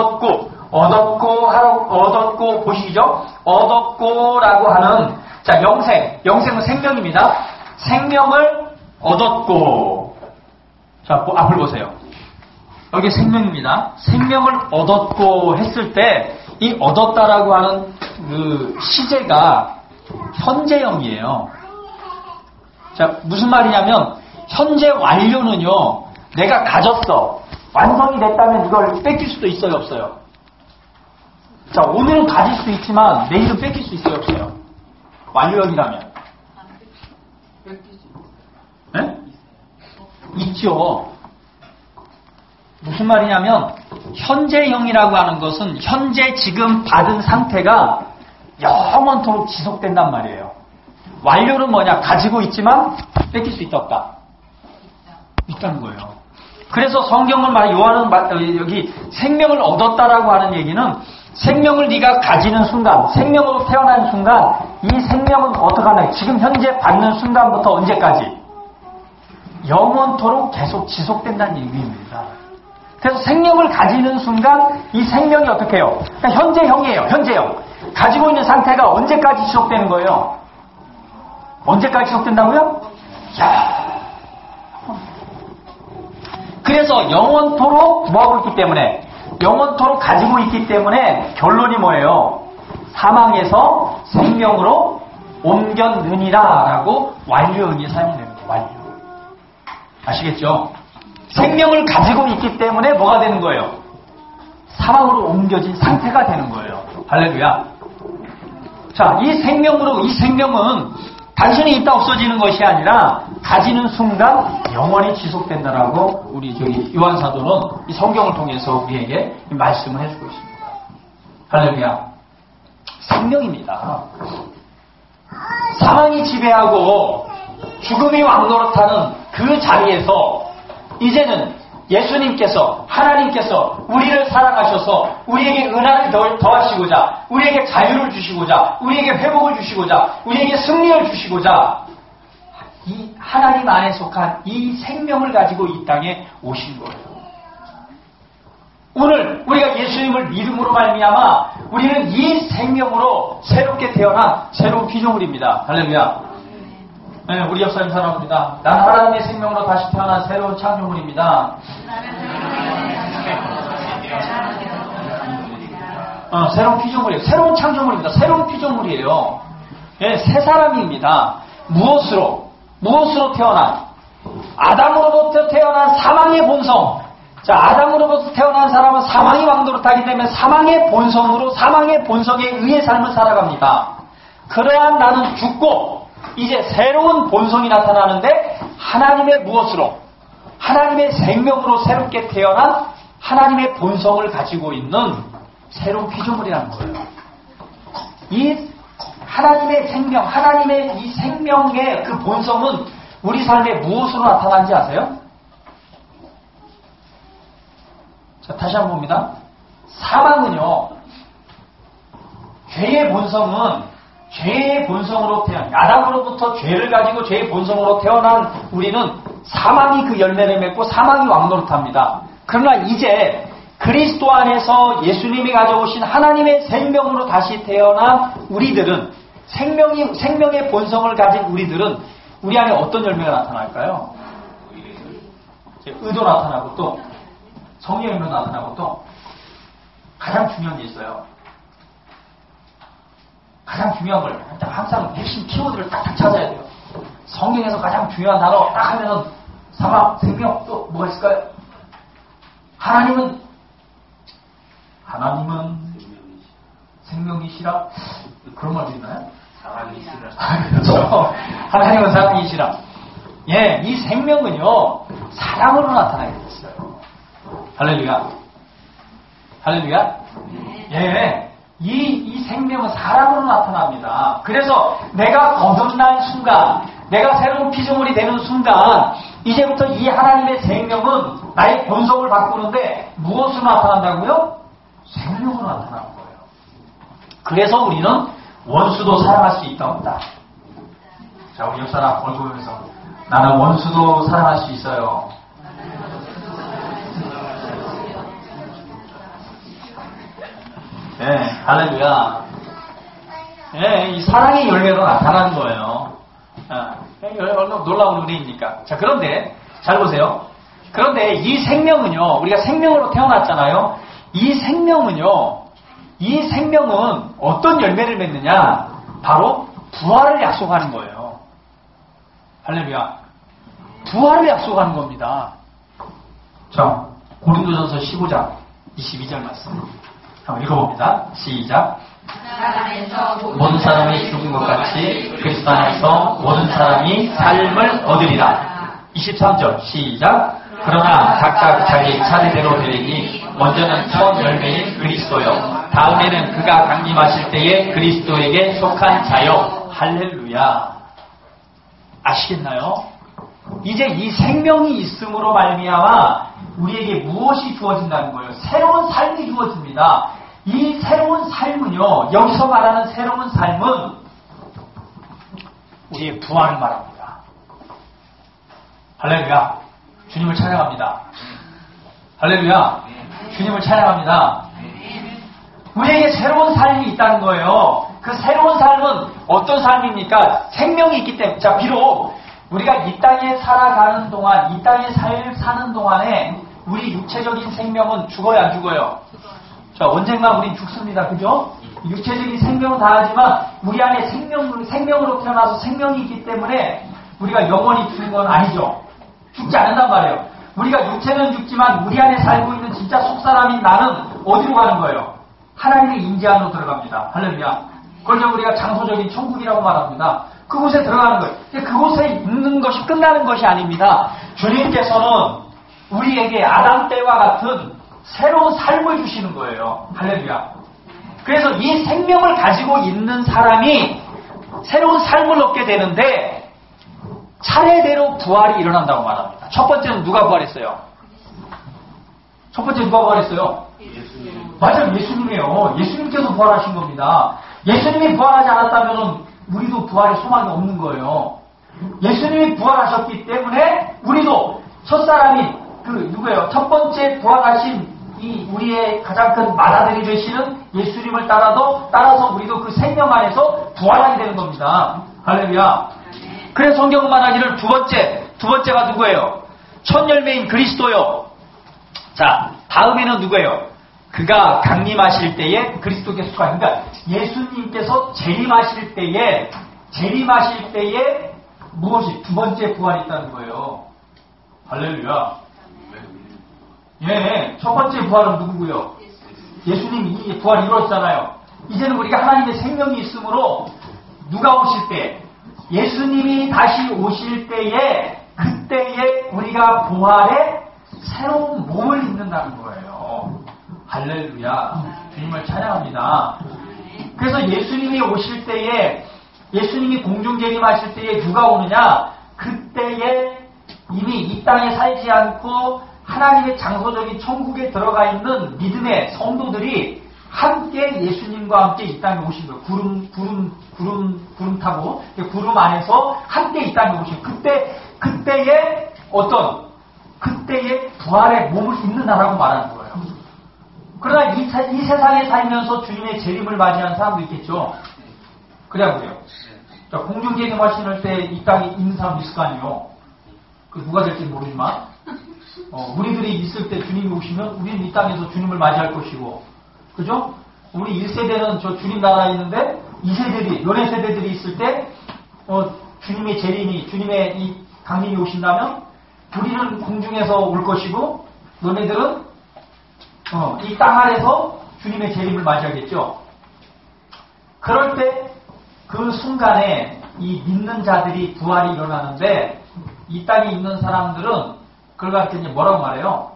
얻었고 보시죠? 얻었고 라고 하는 자, 영생은 생명입니다. 생명을 얻었고. 자, 앞을 보세요. 여기 생명입니다. 생명을 얻었고 했을 때 이 얻었다라고 하는 그 시제가 현재형이에요. 자, 무슨 말이냐면 현재 완료는요. 내가 가졌어. 완성이 됐다면 이걸 뺏길 수도 있어요, 없어요? 자, 오늘은 가질 수 있지만 내일은 뺏길 수 있어요, 없어요? 완료형이라면. 네? 있죠. 무슨 말이냐면 현재형이라고 하는 것은 현재 지금 받은 상태가 영원토록 지속된단 말이에요. 완료는 뭐냐? 가지고 있지만 뺏길 수 있다 없다? 있다는 거예요. 그래서 성경은 요한은 여기 생명을 얻었다라고 하는 얘기는 생명을 네가 가지는 순간, 생명으로 태어난 순간 이 생명은 어떻게 하나요? 지금 현재 받는 순간부터 언제까지? 영원토록 계속 지속된다는 의미입니다. 그래서 생명을 가지는 순간 이 생명이 어떻게 해요? 그러니까 현재형이에요. 현재형. 가지고 있는 상태가 언제까지 지속되는 거예요? 언제까지 지속된다고요? 그래서 영원토록 뭐하고 있기 때문에 영원토록 가지고 있기 때문에 결론이 뭐예요? 사망에서 생명으로 옮겼느니라 라고 완료형이 사용됩니다. 완료. 아시겠죠? 생명을 가지고 있기 때문에 뭐가 되는 거예요? 사망으로 옮겨진 상태가 되는 거예요. 할렐루야. 자, 이 생명은 단순히 있다 없어지는 것이 아니라 가지는 순간 영원히 지속된다라고 우리 요한 사도는 이 성경을 통해서 우리에게 말씀을 해주고 있습니다. 할렐루야. 생명입니다. 사망이 지배하고 죽음이 왕노릇하는 그 자리에서 이제는 예수님께서 하나님께서 우리를 사랑하셔서 우리에게 은혜를 더하시고자 우리에게 자유를 주시고자 우리에게 회복을 주시고자 우리에게 승리를 주시고자 이 하나님 안에 속한 이 생명을 가지고 이 땅에 오신 거예요. 오늘 우리가 예수님을 믿음으로 말미암아 우리는 이 생명으로 새롭게 태어난 새로운 피조물입니다. 할렐루야. 네, 우리 역사님 사랑합니다. 난 하나님의 생명으로 다시 태어난 새로운 창조물입니다. 새로운 피조물이에요. 새로운 창조물입니다. 새로운 피조물이에요. 네, 새 사람입니다. 무엇으로 태어난? 아담으로부터 태어난 사망의 본성. 자, 아담으로부터 태어난 사람은 사망이 왕노릇하기 때문에 사망의 본성에 의해 삶을 살아갑니다. 그러한 나는 죽고 이제 새로운 본성이 나타나는데 하나님의 무엇으로? 하나님의 생명으로 새롭게 태어난 하나님의 본성을 가지고 있는 새로운 피조물이라는 거예요. 이 하나님의 생명, 하나님의 이 생명의 그 본성은 우리 삶에 무엇으로 나타나는지 아세요? 자, 다시 한번 봅니다. 사망은요, 죄의 본성으로 태어난, 아담으로부터 죄를 가지고 죄의 본성으로 태어난 우리는 사망이 그 열매를 맺고 사망이 왕노릇합니다. 그러나 이제 그리스도 안에서 예수님이 가져오신 하나님의 생명으로 다시 태어난 우리들은, 생명의 본성을 가진 우리들은 우리 안에 어떤 열매가 나타날까요? 의도 나타나고 또 성령의 열매 나타나고 또 가장 중요한 게 있어요. 가장 중요한 걸 항상 핵심 키워드를 딱딱 찾아야 돼요. 성경에서 가장 중요한 단어 딱 하면은 사망, 생명, 또 뭐가 있을까요? 하나님은 생명이시라. 그런 말도 있나요? 사랑이시라. 그렇죠. 하나님은 사랑이시라. 예, 이 생명은요 사랑으로 나타나게 됐어요. 할렐루야. 할렐루야. 예, 이 생명은 사랑으로 나타납니다. 그래서 내가 거듭난 순간, 내가 새로운 피조물이 되는 순간, 이제부터 이 하나님의 생명은 나의 본성을 바꾸는데 무엇으로 나타난다고요? 생명으로 나타나는 거예요. 그래서 우리는 원수도 사랑할 수 있다 없다. 자, 우리 옆 사람 얼굴 보면서 나는 원수도 사랑할 수 있어요. 네, 할렐루야. 네, 이 사랑의 열매로 나타나는 거예요. 얼마나 놀라운 은혜입니까? 자, 그런데 잘 보세요. 그런데 이 생명은요, 우리가 생명으로 태어났잖아요. 이 생명은 어떤 열매를 맺느냐? 바로 부활을 약속하는 거예요. 할렐루야. 부활을 약속하는 겁니다. 자, 고린도전서 15장 22절 말씀 한번 읽어봅니다. 시작. 모든 사람이 죽은 것 같이 그리스도 안에서 모든 사람이 삶을 얻으리라. 23절 시작. 그러나 각각 자기 차례대로 되리니 먼저는 첫 열매인 그리스도요, 다음에는 그가 강림하실 때에 그리스도에게 속한 자요. 할렐루야. 아시겠나요? 이제 이 생명이 있음으로 말미암아 우리에게 무엇이 주어진다는 거예요? 새로운 삶이 주어집니다. 이 새로운 삶은요, 여기서 말하는 새로운 삶은 우리의 부활을 말합니다. 할렐루야. 주님을 찬양합니다. 할렐루야. 주님을 찬양합니다. 우리에게 새로운 삶이 있다는 거예요. 그 새로운 삶은 어떤 삶입니까? 생명이 있기 때문에. 자, 비록 우리가 이 땅에 살아가는 동안, 이 땅에 사는 동안에 우리 육체적인 생명은 죽어요, 안 죽어요? 자, 언젠가 우린 죽습니다. 그죠? 육체적인 생명은 다하지만 우리 안에 생명으로 태어나서 생명이 있기 때문에 우리가 영원히 죽는 건 아니죠. 죽지 않는단 말이에요. 우리가 육체는 죽지만 우리 안에 살고 있는 진짜 속사람인 나는 어디로 가는 거예요? 하나님의 임재 안으로 들어갑니다. 할렐루야. 그걸 우리가 장소적인 천국이라고 말합니다. 그곳에 들어가는 거예요. 그곳에 있는 것이 끝나는 것이 아닙니다. 주님께서는 우리에게 아담 때와 같은 새로운 삶을 주시는 거예요. 할렐루야. 그래서 이 생명을 가지고 있는 사람이 새로운 삶을 얻게 되는데 차례대로 부활이 일어난다고 말합니다. 첫 번째는 누가 부활했어요? 첫 번째 누가 부활했어요? 예수님. 맞아요. 예수님이에요. 예수님께서 부활하신 겁니다. 예수님이 부활하지 않았다면 우리도 부활의 소망이 없는 거예요. 예수님이 부활하셨기 때문에 우리도 첫사람이 누구예요? 첫 번째 부활하신 이 우리의 가장 큰 맏아들이 되시는 예수님을 따라서 우리도 그 생명 안에서 부활하게 되는 겁니다. 할렐루야. 그래서 성경은 말하기를 두 번째가 누구예요? 첫 열매인 그리스도요. 자, 다음에는 누구예요? 그가 강림하실 때에 그리스도께서 그러니까 예수님께서 재림하실 때에 무엇이 두 번째 부활이 있다는 거예요. 할렐루야. 예, 첫 번째 부활은 누구고요? 예수님이 부활이 이루어졌잖아요. 이제는 우리가 하나님의 생명이 있으므로 누가 오실 때, 예수님이 다시 오실 때에 그때에 우리가 부활의 새로운 몸을 입는다는 거예요. 할렐루야. 주님을 찬양합니다. 그래서 예수님이 오실 때에, 예수님이 공중재림하실 때에 누가 오느냐? 그때에 이미 이 땅에 살지 않고 하나님의 장소적인 천국에 들어가 있는 믿음의 성도들이 함께 예수님과 함께 이 땅에 오신 거예요. 구름 타고 구름 안에서 함께 이 땅에 오신 그때의 부활의 몸을 입는다라고 말하는 거예요. 그러나 이 세상에 살면서 주님의 재림을 맞이한 사람도 있겠죠. 그래야고요. 공중 재림하시는 때 이 땅에 있는 사람도 있을 거 아니에요. 그 누가 될지 모르지만 우리들이 있을 때 주님이 오시면 우리는 이 땅에서 주님을 맞이할 것이고, 그죠? 우리 1세대는 저 주님 나라에 있는데 2세대들이 연애 세대들이 있을 때 주님의 재림이 주님의 이 강림이 오신다면 우리는 공중에서 올 것이고 너네들은 이 땅 아래서 주님의 재림을 맞이하겠죠. 그럴 때 그 순간에 이 믿는 자들이 부활이 일어나는데 이 땅에 있는 사람들은 그걸 갖고 이제 뭐라고 말해요?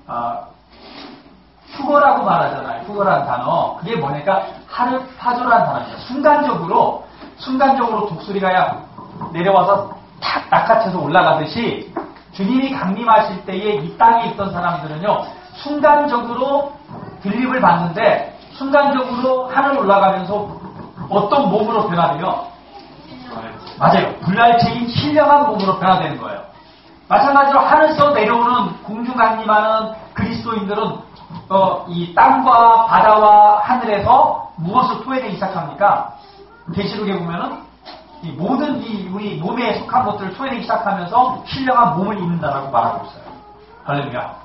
휴거라고 말하잖아요. 휴거라는 단어. 그게 뭐냐니까 파조라는 단어입니다. 순간적으로 독수리가 내려와서 탁 낚아채서 올라가듯이 주님이 강림하실 때에 이 땅에 있던 사람들은요, 순간적으로 빌립을 받는데 순간적으로 하늘 올라가면서 어떤 몸으로 변화돼요? 맞아요. 불날체인 신령한 몸으로 변화되는 거예요. 마찬가지로 하늘에서 내려오는 공중 강림하는 그리스도인들은 이 땅과 바다와 하늘에서 무엇을 토해내기 시작합니까? 계시록에 보면은 이 모든 우리 몸에 속한 것들을 토해내기 시작하면서 신령한 몸을 입는다라고 말하고 있어요. 할렐루야.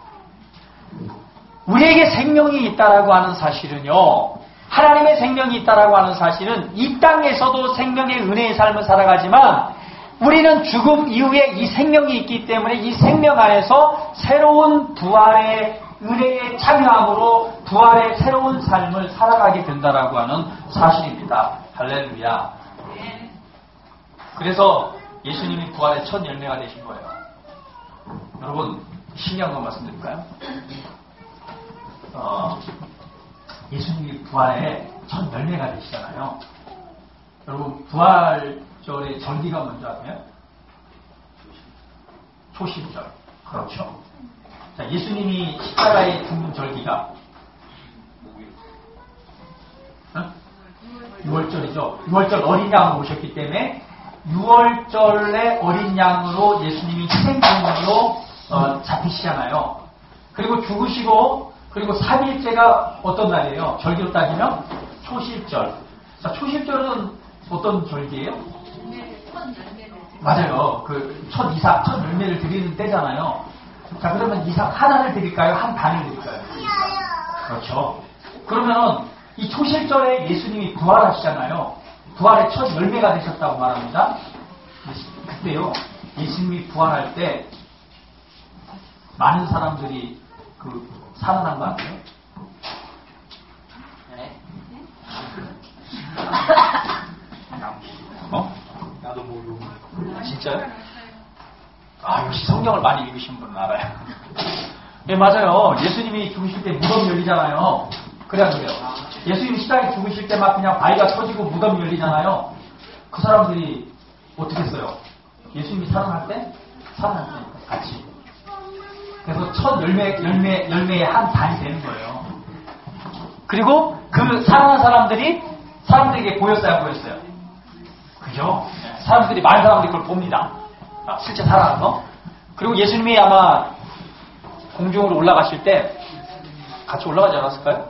우리에게 생명이 있다라고 하는 사실은요, 하나님의 생명이 있다라고 하는 사실은 이 땅에서도 생명의 은혜의 삶을 살아가지만 우리는 죽음 이후에 이 생명이 있기 때문에 이 생명 안에서 새로운 부활의 은혜에 참여함으로 부활의 새로운 삶을 살아가게 된다라고 하는 사실입니다. 할렐루야. 그래서 예수님이 부활의 첫 열매가 되신 거예요. 여러분, 신기한 거 말씀드릴까요? 예수님이 부활의 첫 열매가 되시잖아요. 여러분, 부활절의 절기가 뭔지 아세요? 초심절. 그렇죠. 자, 예수님이 십자가에 죽는 절기가 6월절이죠. 6월절 어린 양으로 오셨기 때문에 6월절의 어린 양으로 예수님이 희생제물로 잡히시잖아요. 그리고 죽으시고 그리고 3일째가 어떤 날이에요? 절기로 따지면 초실절. 자, 초실절은 어떤 절기예요? 맞아요. 첫 이삭, 첫 열매를 드리는 때잖아요. 자, 그러면 이삭 하나를 드릴까요? 한 단을 드릴까요? 그렇죠. 그러면 이 초실절에 예수님이 부활하시잖아요. 부활의 첫 열매가 되셨다고 말합니다. 그때요, 예수님이 부활할 때 많은 사람들이 살아난 거 아니에요? 네. 나도 모르고. 진짜요? 역시 성경을 많이 읽으신 분은 알아요. 네, 맞아요. 예수님이 죽으실 때 무덤이 열리잖아요. 그래요. 예수님이 십자가에 죽으실 때 막 그냥 바위가 터지고 무덤이 열리잖아요. 그 사람들이 어떻게 했어요? 예수님이 살아날 때? 살아날 때 같이. 그래서 첫 열매의 한 단이 되는 거예요. 그리고 그 살아난 사람들에게 보였어요, 안 보였어요? 그죠? 사람들이, 많은 사람들이 그걸 봅니다. 실제 살아난 거. 그리고 예수님이 아마 공중으로 올라가실 때 같이 올라가지 않았을까요?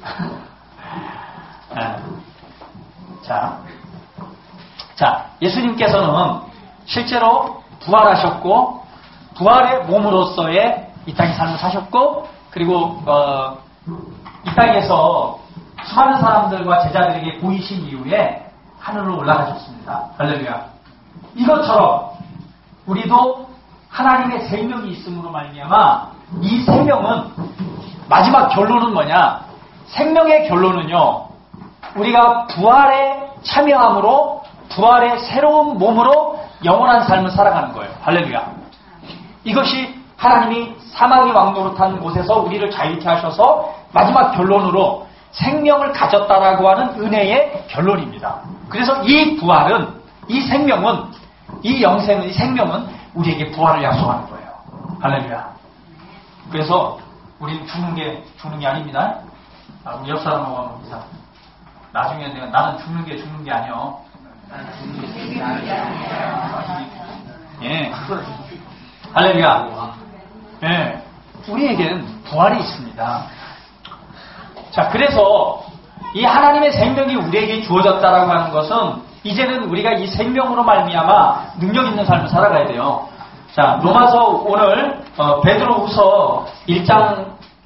자, 예수님께서는 실제로 부활하셨고, 부활의 몸으로서의 이 땅의 삶을 사셨고, 그리고 이 땅에서 수많은 사람들과 제자들에게 보이신 이후에 하늘로 올라가셨습니다. 할렐루야. 이것처럼 우리도 하나님의 생명이 있음으로 말미암아 이 생명은, 마지막 결론은 뭐냐? 생명의 결론은요, 우리가 부활에 참여함으로 부활의 새로운 몸으로 영원한 삶을 살아가는 거예요. 할렐루야. 이것이 하나님이 사망의 왕노릇한 곳에서 우리를 자유케 하셔서 마지막 결론으로 생명을 가졌다라고 하는 은혜의 결론입니다. 그래서 이 부활은, 이 생명은, 이 영생은, 이 생명은 우리에게 부활을 약속하는 거예요. 할렐루야. 그래서 우리는 죽는 게 아닙니다. 우리 옆 사람하고 한번 인사. 나중에 나는 죽는 게 아니요. 예. 할렐루야. 예. 우리에게는 부활이 있습니다. 자, 그래서 이 하나님의 생명이 우리에게 주어졌다라고 하는 것은 이제는 우리가 이 생명으로 말미암아 능력 있는 삶을 살아가야 돼요. 자, 로마서 오늘 베드로후서 1장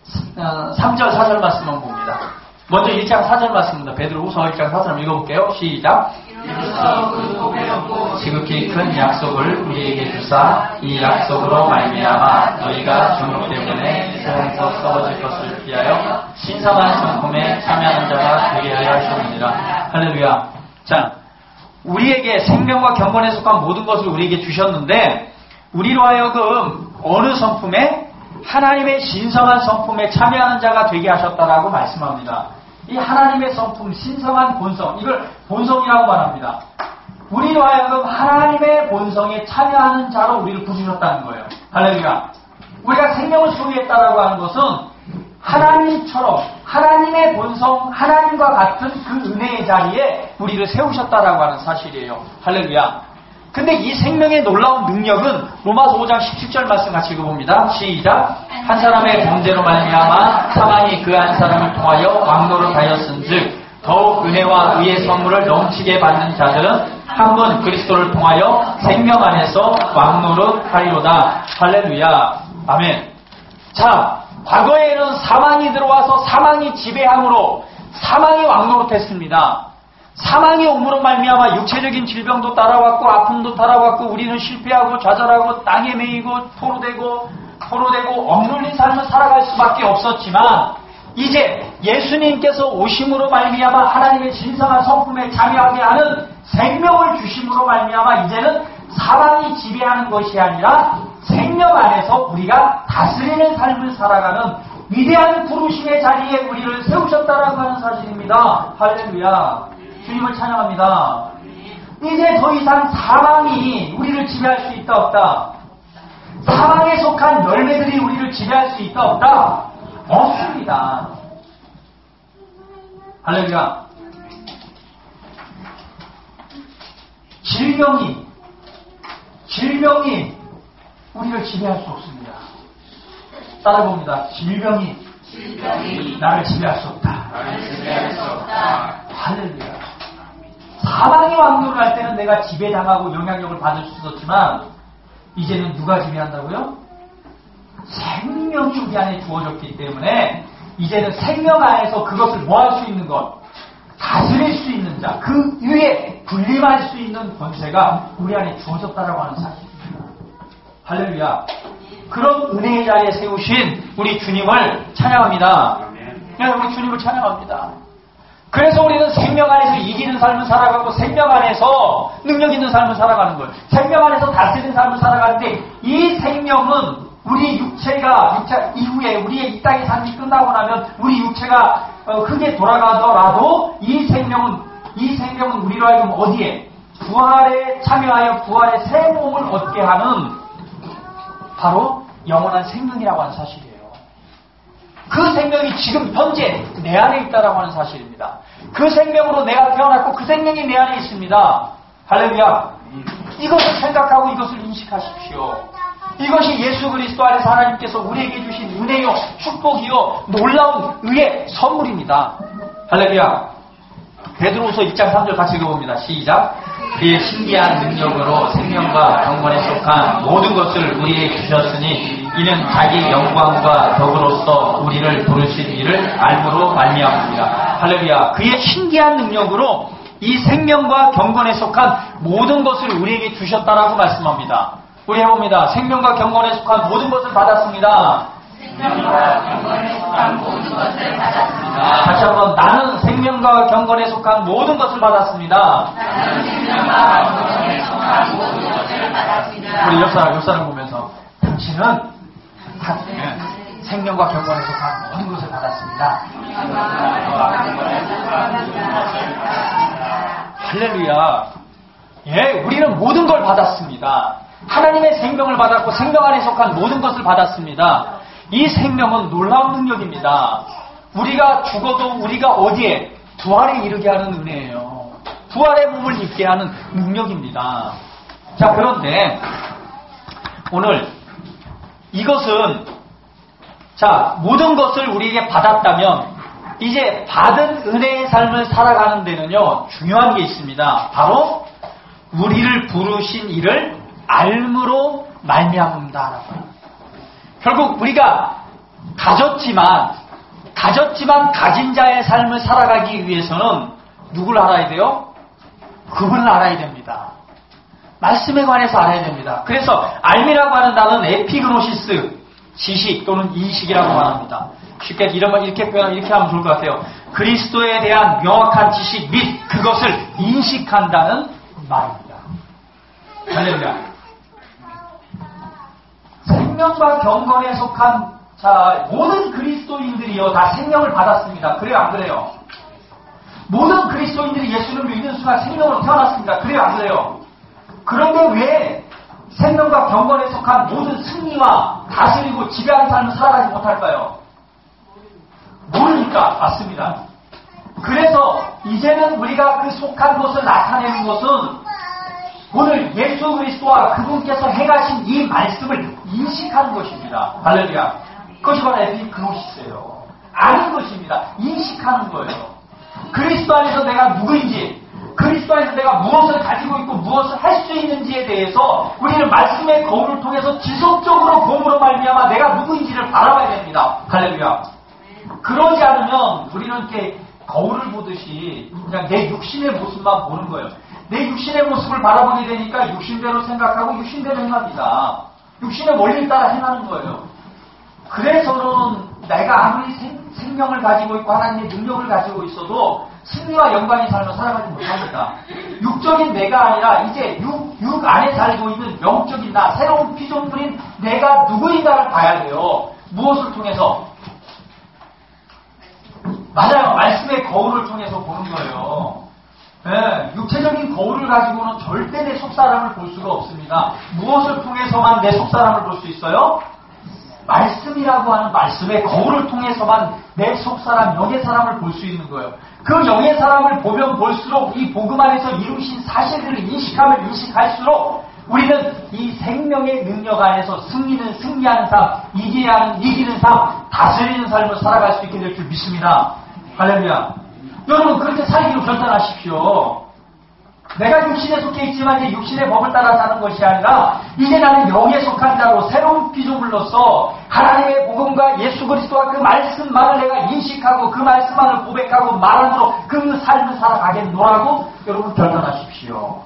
3절 4절 말씀만 봅니다. 먼저 1장 4절 말씀입니다. 베드로후서 1장 4절 읽어볼게요. 시작. 이로써 그 보배롭고 지극히 큰 약속을 우리에게 주사 이 약속으로 말미암아 너희가 주목 때문에 세상에서 썩어질 것을 피하여 신성한 성품에 참여하는 자가 되게 하려 하셨느니라. 할렐루야. 자, 우리에게 생명과 경건에 속한 모든 것을 우리에게 주셨는데 우리로 하여금 어느 성품에? 하나님의 신성한 성품에 참여하는 자가 되게 하셨다라고 말씀합니다. 이 하나님의 성품, 신성한 본성, 이걸 본성이라고 말합니다. 우리로 하여금 하나님의 본성에 참여하는 자로 우리를 부르셨다는 거예요. 할렐루야. 우리가 생명을 소유했다라고 하는 것은 하나님처럼 하나님의 본성, 하나님과 같은 그 은혜의 자리에 우리를 세우셨다라고 하는 사실이에요. 할렐루야. 근데 이 생명의 놀라운 능력은 로마서 5장 17절 말씀 같이 읽어봅니다. 시작. 한 사람의 범죄로 말미암아 사망이 그 한 사람을 통하여 왕노릇하였은즉 더욱 은혜와 의의 선물을 넘치게 받는 자들은 한 분 그리스도를 통하여 생명 안에서 왕노릇하리로다. 할렐루야. 아멘. 자, 과거에는 사망이 들어와서 사망이 지배함으로 사망이 왕노릇했습니다. 사망이 옴으로 말미암아 육체적인 질병도 따라왔고 아픔도 따라왔고 우리는 실패하고 좌절하고 땅에 매이고 포로되고 억눌린 삶을 살아갈 수밖에 없었지만 이제 예수님께서 오심으로 말미암아 하나님의 신성한 성품에 참여하게 하는 생명을 주심으로 말미암아 이제는 사망이 지배하는 것이 아니라 생명 안에서 우리가 다스리는 삶을 살아가는 위대한 부르심의 자리에 우리를 세우셨다라고 하는 사실입니다. 할렐루야. 주님을 찬양합니다. 이제 더 이상 사망이 우리를 지배할 수 있다 없다. 사망에 속한 열매들이 우리를 지배할 수 있다 없다. 없습니다. 할렐루야. 질병이 우리를 지배할 수 없습니다. 따라봅니다. 질병이 나를 지배할 수 없다. 할렐루야. 사망이 왕노를 할 때는 내가 지배당하고 영향력을 받을 수 있었지만 이제는 누가 지배한다고요? 생명이 우리 안에 주어졌기 때문에 이제는 생명 안에서 그것을 뭐 할 수 있는 것, 다스릴 수 있는 자, 그 위에 군림할 수 있는 권세가 우리 안에 주어졌다라고 하는 사실입니다. 할렐루야. 그런 은혜의 자리에 세우신 우리 주님을 찬양합니다. 우리 주님을 찬양합니다. 그래서 우리는 생명 안에서 이기는 삶을 살아가고 생명 안에서 능력 있는 삶을 살아가는 거예요. 생명 안에서 다스리는 삶을 살아가는데 이 생명은 우리 육체 이후에 우리의 이 땅의 삶이 끝나고 나면 우리 육체가 크게 돌아가더라도 이 생명은 우리로 하여금 어디에? 부활에 참여하여 부활의 새 몸을 얻게 하는 바로 영원한 생명이라고 하는 사실이에요. 그 생명이 지금 현재 내 안에 있다라고 하는 사실입니다. 그 생명으로 내가 태어났고 그 생명이 내 안에 있습니다. 할렐루야. 이것을 생각하고 이것을 인식하십시오. 이것이 예수 그리스도 안에서 하나님께서 우리에게 주신 은혜요, 축복이요, 놀라운 의의 선물입니다. 할렐루야. 베드로후서 1장 3절 같이 읽어봅니다. 시작. 그의 신기한 능력으로 생명과 경건에 속한 모든 것을 우리에게 주셨으니 이는 자기 영광과 덕으로서 우리를 부르신 이를 알므로 말미암습니다. 할렐루야. 그의 신기한 능력으로 이 생명과 경건에 속한 모든 것을 우리에게 주셨다라고 말씀합니다. 우리 해봅니다. 생명과 경건에 속한 모든 것을 받았습니다. 생명과 경건에 속한 모든 것을 받았습니다. 다시 한번 나는 생명과 경건에 속한 모든 것을 받았습니다. 나는 생명과 경건에 속한 모든 것을 받았습니다. 우리 옆 사람 보면서 당신은 생명과 경건에 속한 모든 것을 받았습니다. 할렐루야. 예, 우리는 모든 걸 받았습니다. 하나님의 생명을 받았고 생명 안에 속한 모든 것을 받았습니다. 이 생명은 놀라운 능력입니다. 우리가 죽어도 우리가 어디에? 부활에 이르게 하는 은혜예요. 부활의 몸을 입게 하는 능력입니다. 자, 그런데 오늘 이것은 자, 모든 것을 우리에게 받았다면 이제 받은 은혜의 삶을 살아가는 데는요, 중요한 게 있습니다. 바로 우리를 부르신 이를 알므로 말미암는다라고. 결국 우리가 가졌지만 가진 자의 삶을 살아가기 위해서는 누굴 알아야 돼요? 그분을 알아야 됩니다. 말씀에 관해서 알아야 됩니다. 그래서 알미라고 하는 단어는 에피그노시스, 지식 또는 인식이라고 말합니다. 쉽게 이렇게 표현하면 이렇게 하면 좋을 것 같아요. 그리스도에 대한 명확한 지식 및 그것을 인식한다는 말입니다. 할렐루야. 생명과 경건에 속한 자, 모든 그리스도인들이요 다 생명을 받았습니다. 그래요, 안 그래요? 모든 그리스도인들이 예수를 믿는 순간 생명으로 태어났습니다. 그래요, 안 그래요? 그런데 왜 생명과 경건에 속한 모든 승리와 다스리고 지배하는 삶을 살아가지 못할까요? 모르니까. 맞습니다. 그래서 이제는 우리가 그 속한 것을 나타내는 것은 오늘 예수 그리스도와 그분께서 행하신 이 말씀을 인식하는 것입니다. 할렐루야. 그것이 바로 에피그노시스예요. 아는 것입니다. 인식하는 거예요. 그리스도 안에서 내가 누구인지, 그리스도 안에서 내가 무엇을 가지고 있고 무엇을 할 수 있는지에 대해서 우리는 말씀의 거울을 통해서 지속적으로 봄으로 말미암아 내가 누구인지를 바라봐야 됩니다. 할렐루야. 그러지 않으면 우리는 이렇게 거울을 보듯이 그냥 내 육신의 모습만 보는 거예요. 내 육신의 모습을 바라보게 되니까 육신대로 생각하고 육신대로 행합니다. 육신의 원리를 따라 행하는 거예요. 그래서는 내가 아무리 생명을 가지고 있고 하나님의 능력을 가지고 있어도 승리와 영광의 삶을 살아가지 못합니다. 육적인 내가 아니라 이제 육 안에 살고 있는 영적인 나, 새로운 피조물인 내가 누구인가를 봐야 돼요. 무엇을 통해서? 맞아요. 말씀의 거울을 통해서 보는 거예요. 네, 육체적인 거울을 가지고는 절대 내 속사람을 볼 수가 없습니다. 무엇을 통해서만 내 속사람을 볼 수 있어요? 말씀이라고 하는 말씀의 거울을 통해서만 내 속사람, 영의 사람을 볼 수 있는 거예요. 그 영의 사람을 보면 볼수록 이 복음 안에서 이루신 사실들을 인식하면 인식할수록 우리는 이 생명의 능력 안에서 승리하는 삶, 이기는 삶, 다스리는 삶을 살아갈 수 있게 될 줄 믿습니다. 할렐루야. 여러분 그렇게 살기로 결단하십시오. 내가 육신에 속해 있지만 이제 육신의 법을 따라 사는 것이 아니라 이제 나는 영에 속한 자로 새로운 피조물로서 하나님의 복음과 예수 그리스도와 그 말씀만을 내가 인식하고 그 말씀만을 고백하고 말함으로 그 삶을 살아가겠노라고 여러분 결단하십시오.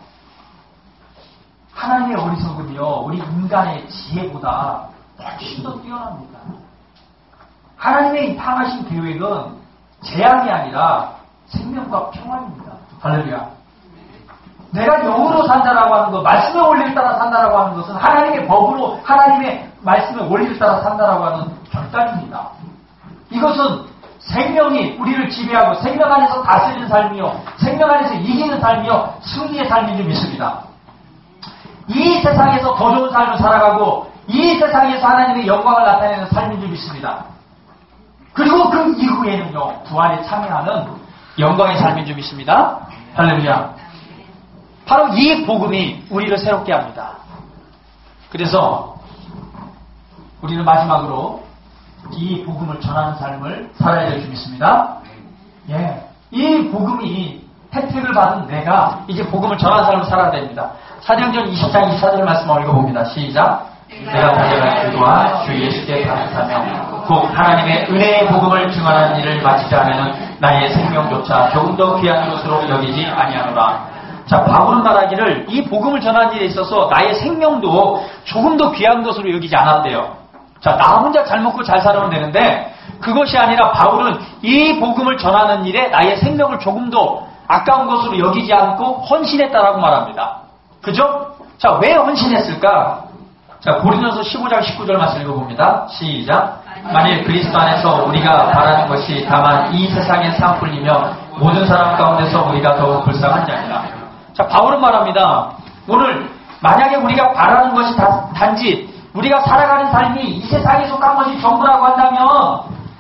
하나님의 어리석음이요 우리 인간의 지혜보다 훨씬 더 뛰어납니다. 하나님의 향하신 계획은 재앙이 아니라 생명과 평안입니다. 할렐루야. 내가 영으로 산다라고 하는 것, 말씀의 원리를 따라 산다라고 하는 것은 하나님의 법으로, 하나님의 말씀의 원리를 따라 산다라고 하는 결단입니다. 이것은 생명이 우리를 지배하고 생명 안에서 다스리는 삶이요, 생명 안에서 이기는 삶이요, 승리의 삶인 줄 믿습니다. 이 세상에서 더 좋은 삶을 살아가고 이 세상에서 하나님의 영광을 나타내는 삶인 줄 믿습니다. 그리고 그 이후에는요, 부활에 참여하는 영광의 삶인 줄 믿습니다. 할렐루야. 바로 이 복음이 우리를 새롭게 합니다. 그래서 우리는 마지막으로 이 복음을 전하는 삶을 살아야 될 줄 믿습니다. 예, 이 복음이 혜택을 받은 내가 이제 복음을 전하는 삶을 살아야 됩니다. 사도행전 20장 24절 말씀을 읽어봅니다. 시작. 내가 달려갈 기도와 주 예수께 감사하며 곧 하나님의 은혜의 복음을 증언하는 일을 마치지 않으면 나의 생명조차 조금 더 귀한 것으로 여기지 아니하노라. 자, 바울은 말하기를 이 복음을 전하는 일에 있어서 나의 생명도 조금 더 귀한 것으로 여기지 않았대요. 자, 나 혼자 잘 먹고 잘 살아면 되는데 그것이 아니라 바울은 이 복음을 전하는 일에 나의 생명을 조금 더 아까운 것으로 여기지 않고 헌신했다라고 말합니다. 그죠? 자, 왜 헌신했을까? 자, 고린도서 15장 19절 말씀 읽어봅니다. 시작. 만일 그리스도 안에서 우리가 바라는 것이 다만 이 세상의 산불이며 모든 사람 가운데서 우리가 더욱 불쌍한 자니라. 자, 바울은 말합니다. 오늘 만약에 우리가 바라는 것이 단지 우리가 살아가는 삶이 이 세상에 속한 것이 전부라고 한다면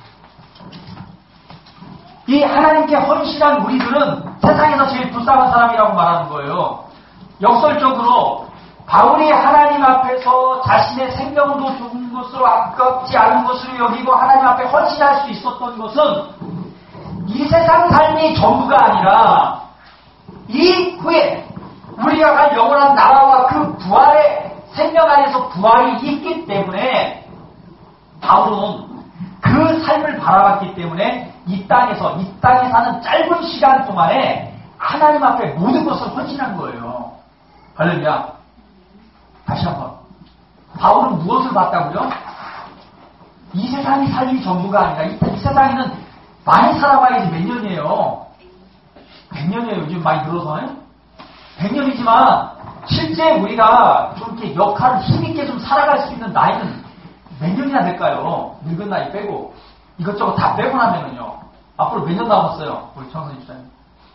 이 하나님께 헌신한 우리들은 세상에서 제일 불쌍한 사람이라고 말하는 거예요. 역설적으로 바울이 하나님 앞에서 자신의 생명도 죽은 것으로 아깝지 않은 것으로 여기고 하나님 앞에 헌신할 수 있었던 것은 이 세상 삶이 전부가 아니라 이 후에 우리가 갈 영원한 나라와 그 부활의 생명 안에서 부활이 있기 때문에 바울은 그 삶을 바라봤기 때문에 이 땅에 사는 짧은 시간 동안에 하나님 앞에 모든 것을 헌신한 거예요. 할렐루야. 다시 한번. 바울은 무엇을 봤다고요? 이 세상이 삶이 전부가 아니라 이 세상에는 많이 살아봐야지 몇 년이에요. 100년이에요. 요즘 많이 늘어서. 100년이지만 실제 우리가 좀 이렇게 역할을 힘있게 좀 살아갈 수 있는 나이는 몇 년이나 될까요? 늙은 나이 빼고. 이것저것 다 빼고 나면은요. 앞으로 몇 년 남았어요? 우리 청선이 집사님.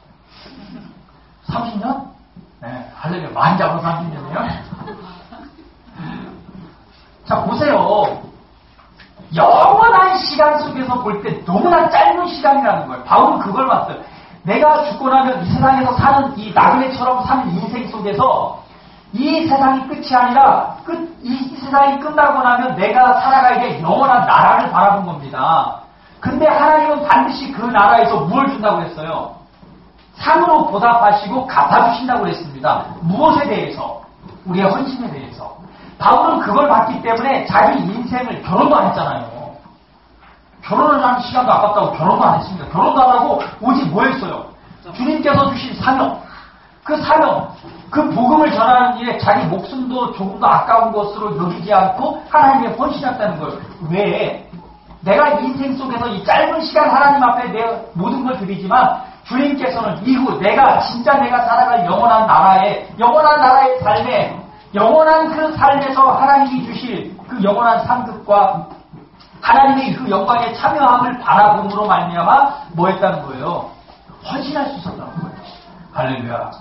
30년? 네. 할렐루야. 많이 잡아서 30년이에요. 자, 보세요. 영원한 시간 속에서 볼 때 너무나 짧은 시간이라는 거예요. 바울은 그걸 봤어요. 내가 죽고 나면 이 세상에서 사는 이 나그네처럼 사는 인생 속에서 이 세상이 끝이 아니라 이 세상이 끝나고 나면 내가 살아가야 될 영원한 나라를 바라본 겁니다. 근데 하나님은 반드시 그 나라에서 무엇을 준다고 했어요? 상으로 보답하시고 갚아주신다고 했습니다. 무엇에 대해서? 우리의 헌신에 대해서. 바울은 그걸 봤기 때문에 자기 인생을 결혼도 안 했잖아요. 결혼을 하는 시간도 아깝다고 결혼도 안 했습니다. 결혼도 안 하고 오직 뭐 했어요? 주님께서 주신 사명. 그 사명, 그 복음을 전하는 일에 자기 목숨도 조금도 아까운 것으로 여기지 않고 하나님의 헌신했다는 거예요. 왜? 내가 인생 속에서 이 짧은 시간 하나님 앞에 내 모든 걸 드리지만 주님께서는 이후 내가 살아갈 영원한 나라의 삶에 영원한 그 삶에서 하나님이 주실 그 영원한 상급과 하나님의 그 영광에 참여함을 바라봄으로 말미암아 뭐 했다는 거예요? 헌신할 수 있었다는 거예요. 할렐루야.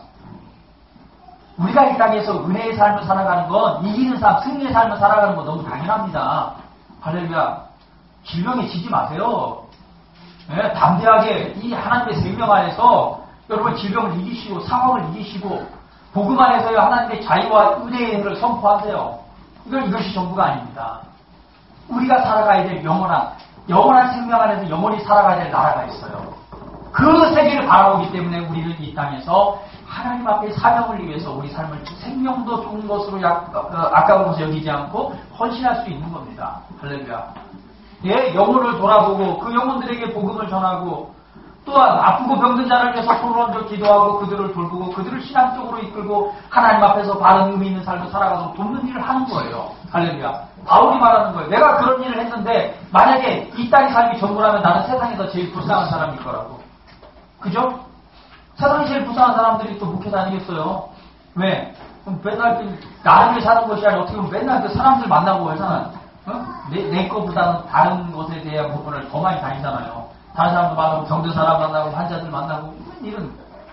우리가 이 땅에서 은혜의 삶을 살아가는 건 이기는 삶, 승리의 삶을 살아가는 건 너무 당연합니다. 할렐루야. 질병에 지지 마세요. 네, 담대하게 이 하나님의 생명 안에서 여러분 질병을 이기시고 상황을 이기시고 복음 안에서의 하나님의 자유와 은혜의 힘을 선포하세요. 이것이 전부가 아닙니다. 우리가 살아가야 될 영원한 생명 안에서 영원히 살아가야 될 나라가 있어요. 그 세계를 바라보기 때문에 우리는 이 땅에서 하나님 앞에 사명을 위해서 우리 삶을 생명도 좋은 것으로 아까운 것을 여기지 않고 헌신할 수 있는 겁니다. 할렐루야. 예, 영혼을 돌아보고 그 영혼들에게 복음을 전하고 또한 아프고 병든 자를 위해서 손을 얹어 기도하고 그들을 돌보고 그들을 신앙적으로 이끌고 하나님 앞에서 바른 의미 있는 삶을 살아가서 돕는 일을 하는 거예요. 할렐루야. 바울이 말하는 거예요. 내가 그런 일을 했는데 만약에 이 땅의 삶이 전부라면 나는 세상에서 제일 불쌍한 사람일 거라고. 그죠? 세상에 제일 불쌍한 사람들이 또 목회 다니겠어요. 왜? 그럼 맨날 나를 위해 사는 것이 아니라 어떻게 보면 맨날 그 사람들 만나고 해서는 내 거보다는 다른 것에 대한 부분을 더 많이 다니잖아요. 다른 사람도 만나고 병든 사람 만나고 환자들 만나고 이런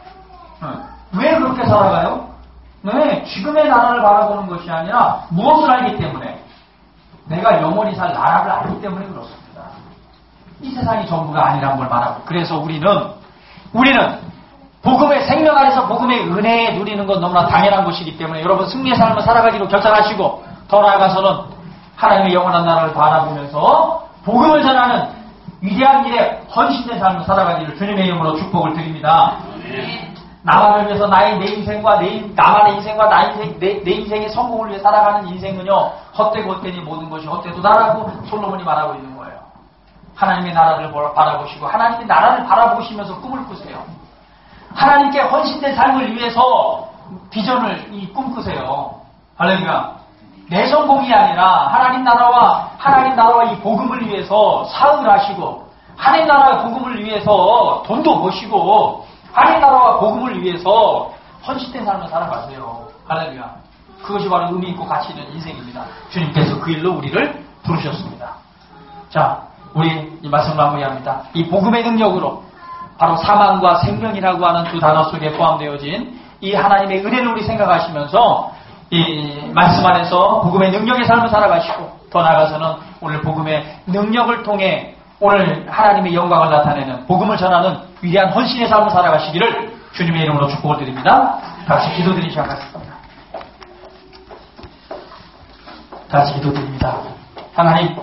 왜 그렇게 살아가요? 네, 지금의 나라를 바라보는 것이 아니라 무엇을 알기 때문에 내가 영원히 살 나라를 알기 때문에 그렇습니다. 이 세상이 전부가 아니란 걸 말하고 그래서 우리는 복음의 생명 안에서 복음의 은혜에 누리는 건 너무나 당연한 것이기 때문에 여러분 승리의 삶을 살아가기로 결단하시고 더 나아가서는 하나님의 영원한 나라를 바라보면서 복음을 전하는 위대한 일에 헌신된 삶을 살아가기를 주님의 이름으로 축복을 드립니다. 나만을 위해서 내 인생의 성공을 위해 살아가는 인생은요 헛되고 헛되니 모든 것이 헛되도다라고 솔로몬이 말하고 있는 거예요. 하나님의 나라를 바라보시고 하나님의 나라를 바라보시면서 꿈을 꾸세요. 하나님께 헌신된 삶을 위해서 비전을 꿈꾸세요. 할렐루야. 내 성공이 아니라 하나님 나라와 이 복음을 위해서 사업을 하시고 하나님 나라의 복음을 위해서 돈도 버시고 하나님 나라와 복음을 위해서 헌신된 삶을 살아가세요. 할렐루야. 그것이 바로 의미 있고 가치 있는 인생입니다. 주님께서 그 일로 우리를 부르셨습니다. 자, 우리 이 말씀 마무리합니다. 이 복음의 능력으로 바로 사망과 생명이라고 하는 두 단어 속에 포함되어진 이 하나님의 은혜를 우리 생각하시면서 이 말씀 안에서 복음의 능력의 삶을 살아가시고 더 나아가서는 오늘 복음의 능력을 통해 오늘 하나님의 영광을 나타내는 복음을 전하는 위대한 헌신의 삶을 살아가시기를 주님의 이름으로 축복을 드립니다. 다시 기도드리기 시작하겠습니다. 다시 기도드립니다. 하나님,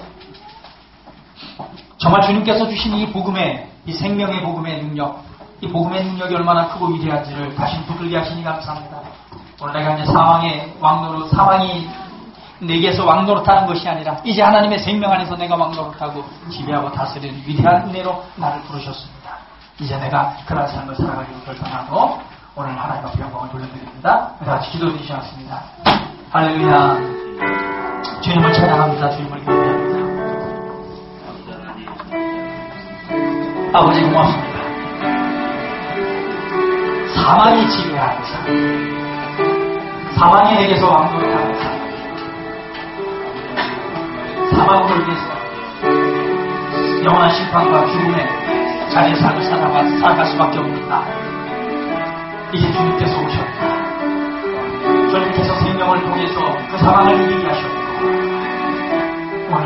정말 주님께서 주신 이 복음의, 이 생명의 복음의 능력, 이 복음의 능력이 얼마나 크고 위대한지를 다시 붙들게 하시니 감사합니다. 오늘 내가 이제 사망의 왕노릇, 사망이 내게서 왕노릇하는 것이 아니라 이제 하나님의 생명 안에서 내가 왕노릇하고 지배하고 다스리는 위대한 은혜로 나를 부르셨습니다. 이제 내가 그런 삶을 살아가기로 결단하고 오늘 하나님 앞에 영광을 돌려드립니다. 같이 기도드리지 않습니다. 할렐루야. 주님을 찬양합니다. 주님을 기도합니다. 아버지 고맙습니다. 사망이 지배하는 삶, 사망이 내게서 왕노릇하는 삶, 사망으로 인해서 영원한 심판과 죽음의 자리에 삶을 살아갈 수밖에 없는 나. 이제 주님께서 오셨다. 주님께서 생명을 통해서 그 사망을 이기게 하셨고 오늘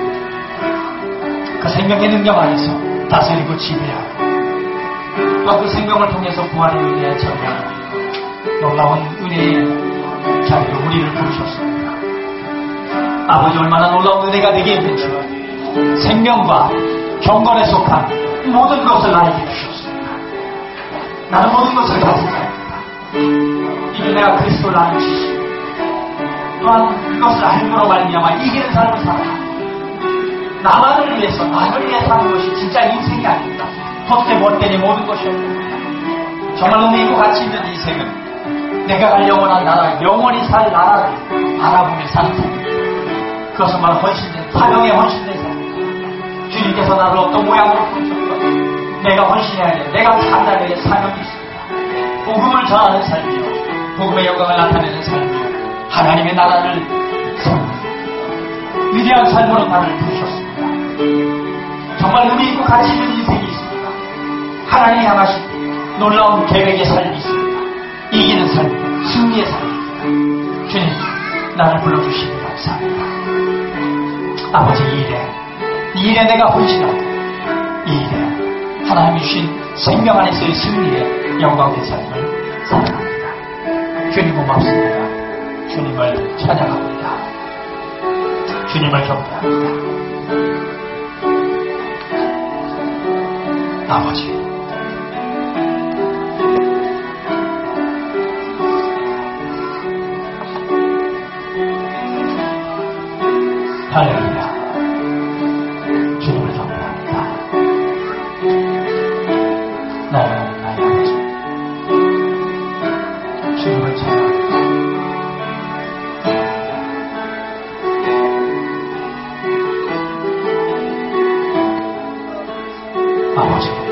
그 생명의 능력 안에서 다스리고 지배하고 또 그 생명을 통해서 부활의 은혜에 참여하는 놀라운 은혜의 자리로 우리를 부르셨습니다. 아버지, 얼마나 놀라운 은혜가 내게 있는지 생명과 경건에 속한 모든 것을 나에게 주셨습니다. 나는 모든 것을 가진 자입니다. 이제 내가 그리스도를 아는 지식 또한 이것을 알므로 말미암아 이기는 삶을 살아가 나만을 위해서 나를 위해 사는 것이 진짜 인생이 아닙니다. 헛되이 못되니 모든 것이 없습니다. 정말 의미 있고 가치 있는 인생은 내가 갈 영원한 나라, 영원히 살 나라를 바라보며 사는 삶입니다. 그것은 바로 헌신된, 사명에 헌신된 삶입니다. 주님께서 나를 어떤 모양으로 부르셨던 내가 헌신해야 돼. 내가 살아야 될 사명이 있습니다. 복음을 전하는 삶이요, 복음의 영광을 나타내는 삶이요, 하나님의 나라를 세우는 위대한 삶으로 나를 부르셨습니다. 정말 의미 있고 가치 있는 인생이 있습니다. 하나님이 향하신 놀라운 계획의 삶이 있습니다. 이기는 삶, 승리의 삶입니다. 주님, 나를 불러주시니 감사합니다. 아버지, 이 일에 내가 헌신하고 이 일에 하나님이 주신 생명 안에서의 승리의 영광의 삶을 살아갑니다. 주님 고맙습니다. 주님을 찬양합니다. 주님을 경배합니다. 아버지, 할렐루야. 주님을 경배합니다. 나의 아버지, 주님을 찬양합니다. 아버지,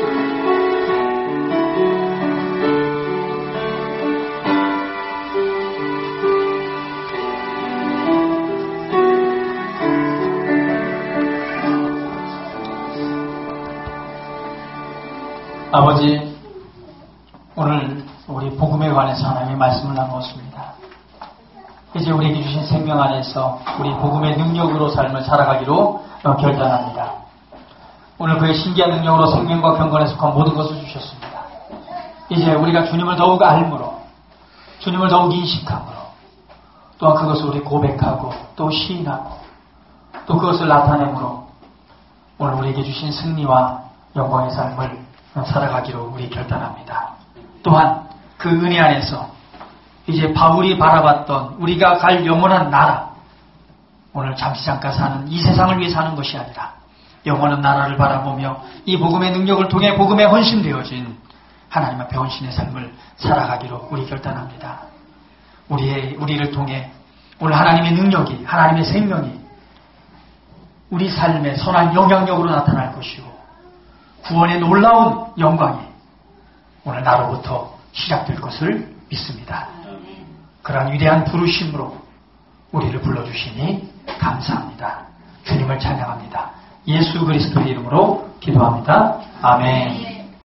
아버지, 오늘 우리 복음에 관해서 하나님의 말씀을 나누었습니다. 이제 우리에게 주신 생명 안에서 우리 복음의 능력으로 삶을 살아가기로 결단합니다. 오늘 그의 신기한 능력으로 생명과 경건에 속한 모든 것을 주셨습니다. 이제 우리가 주님을 더욱 알므로, 주님을 더욱 인식함으로, 또한 그것을 우리 고백하고 또 시인하고 또 그것을 나타내므로 오늘 우리에게 주신 승리와 영광의 삶을 살아가기로 우리 결단합니다. 또한 그 은혜 안에서 이제 바울이 바라봤던 우리가 갈 영원한 나라, 오늘 잠시 잠깐 사는 이 세상을 위해 사는 것이 아니라 영원한 나라를 바라보며 이 복음의 능력을 통해 복음에 헌신되어진 하나님 앞에 헌신의 삶을 살아가기로 우리 결단합니다. 우리를 통해 오늘 하나님의 능력이, 하나님의 생명이 우리 삶에 선한 영향력으로 나타날 것이고 구원의 놀라운 영광이 오늘 나로부터 시작될 것을 믿습니다. 그러한 위대한 부르심으로 우리를 불러주시니 감사합니다. 주님을 찬양합니다. 예수 그리스도의 이름으로 기도합니다. 아멘.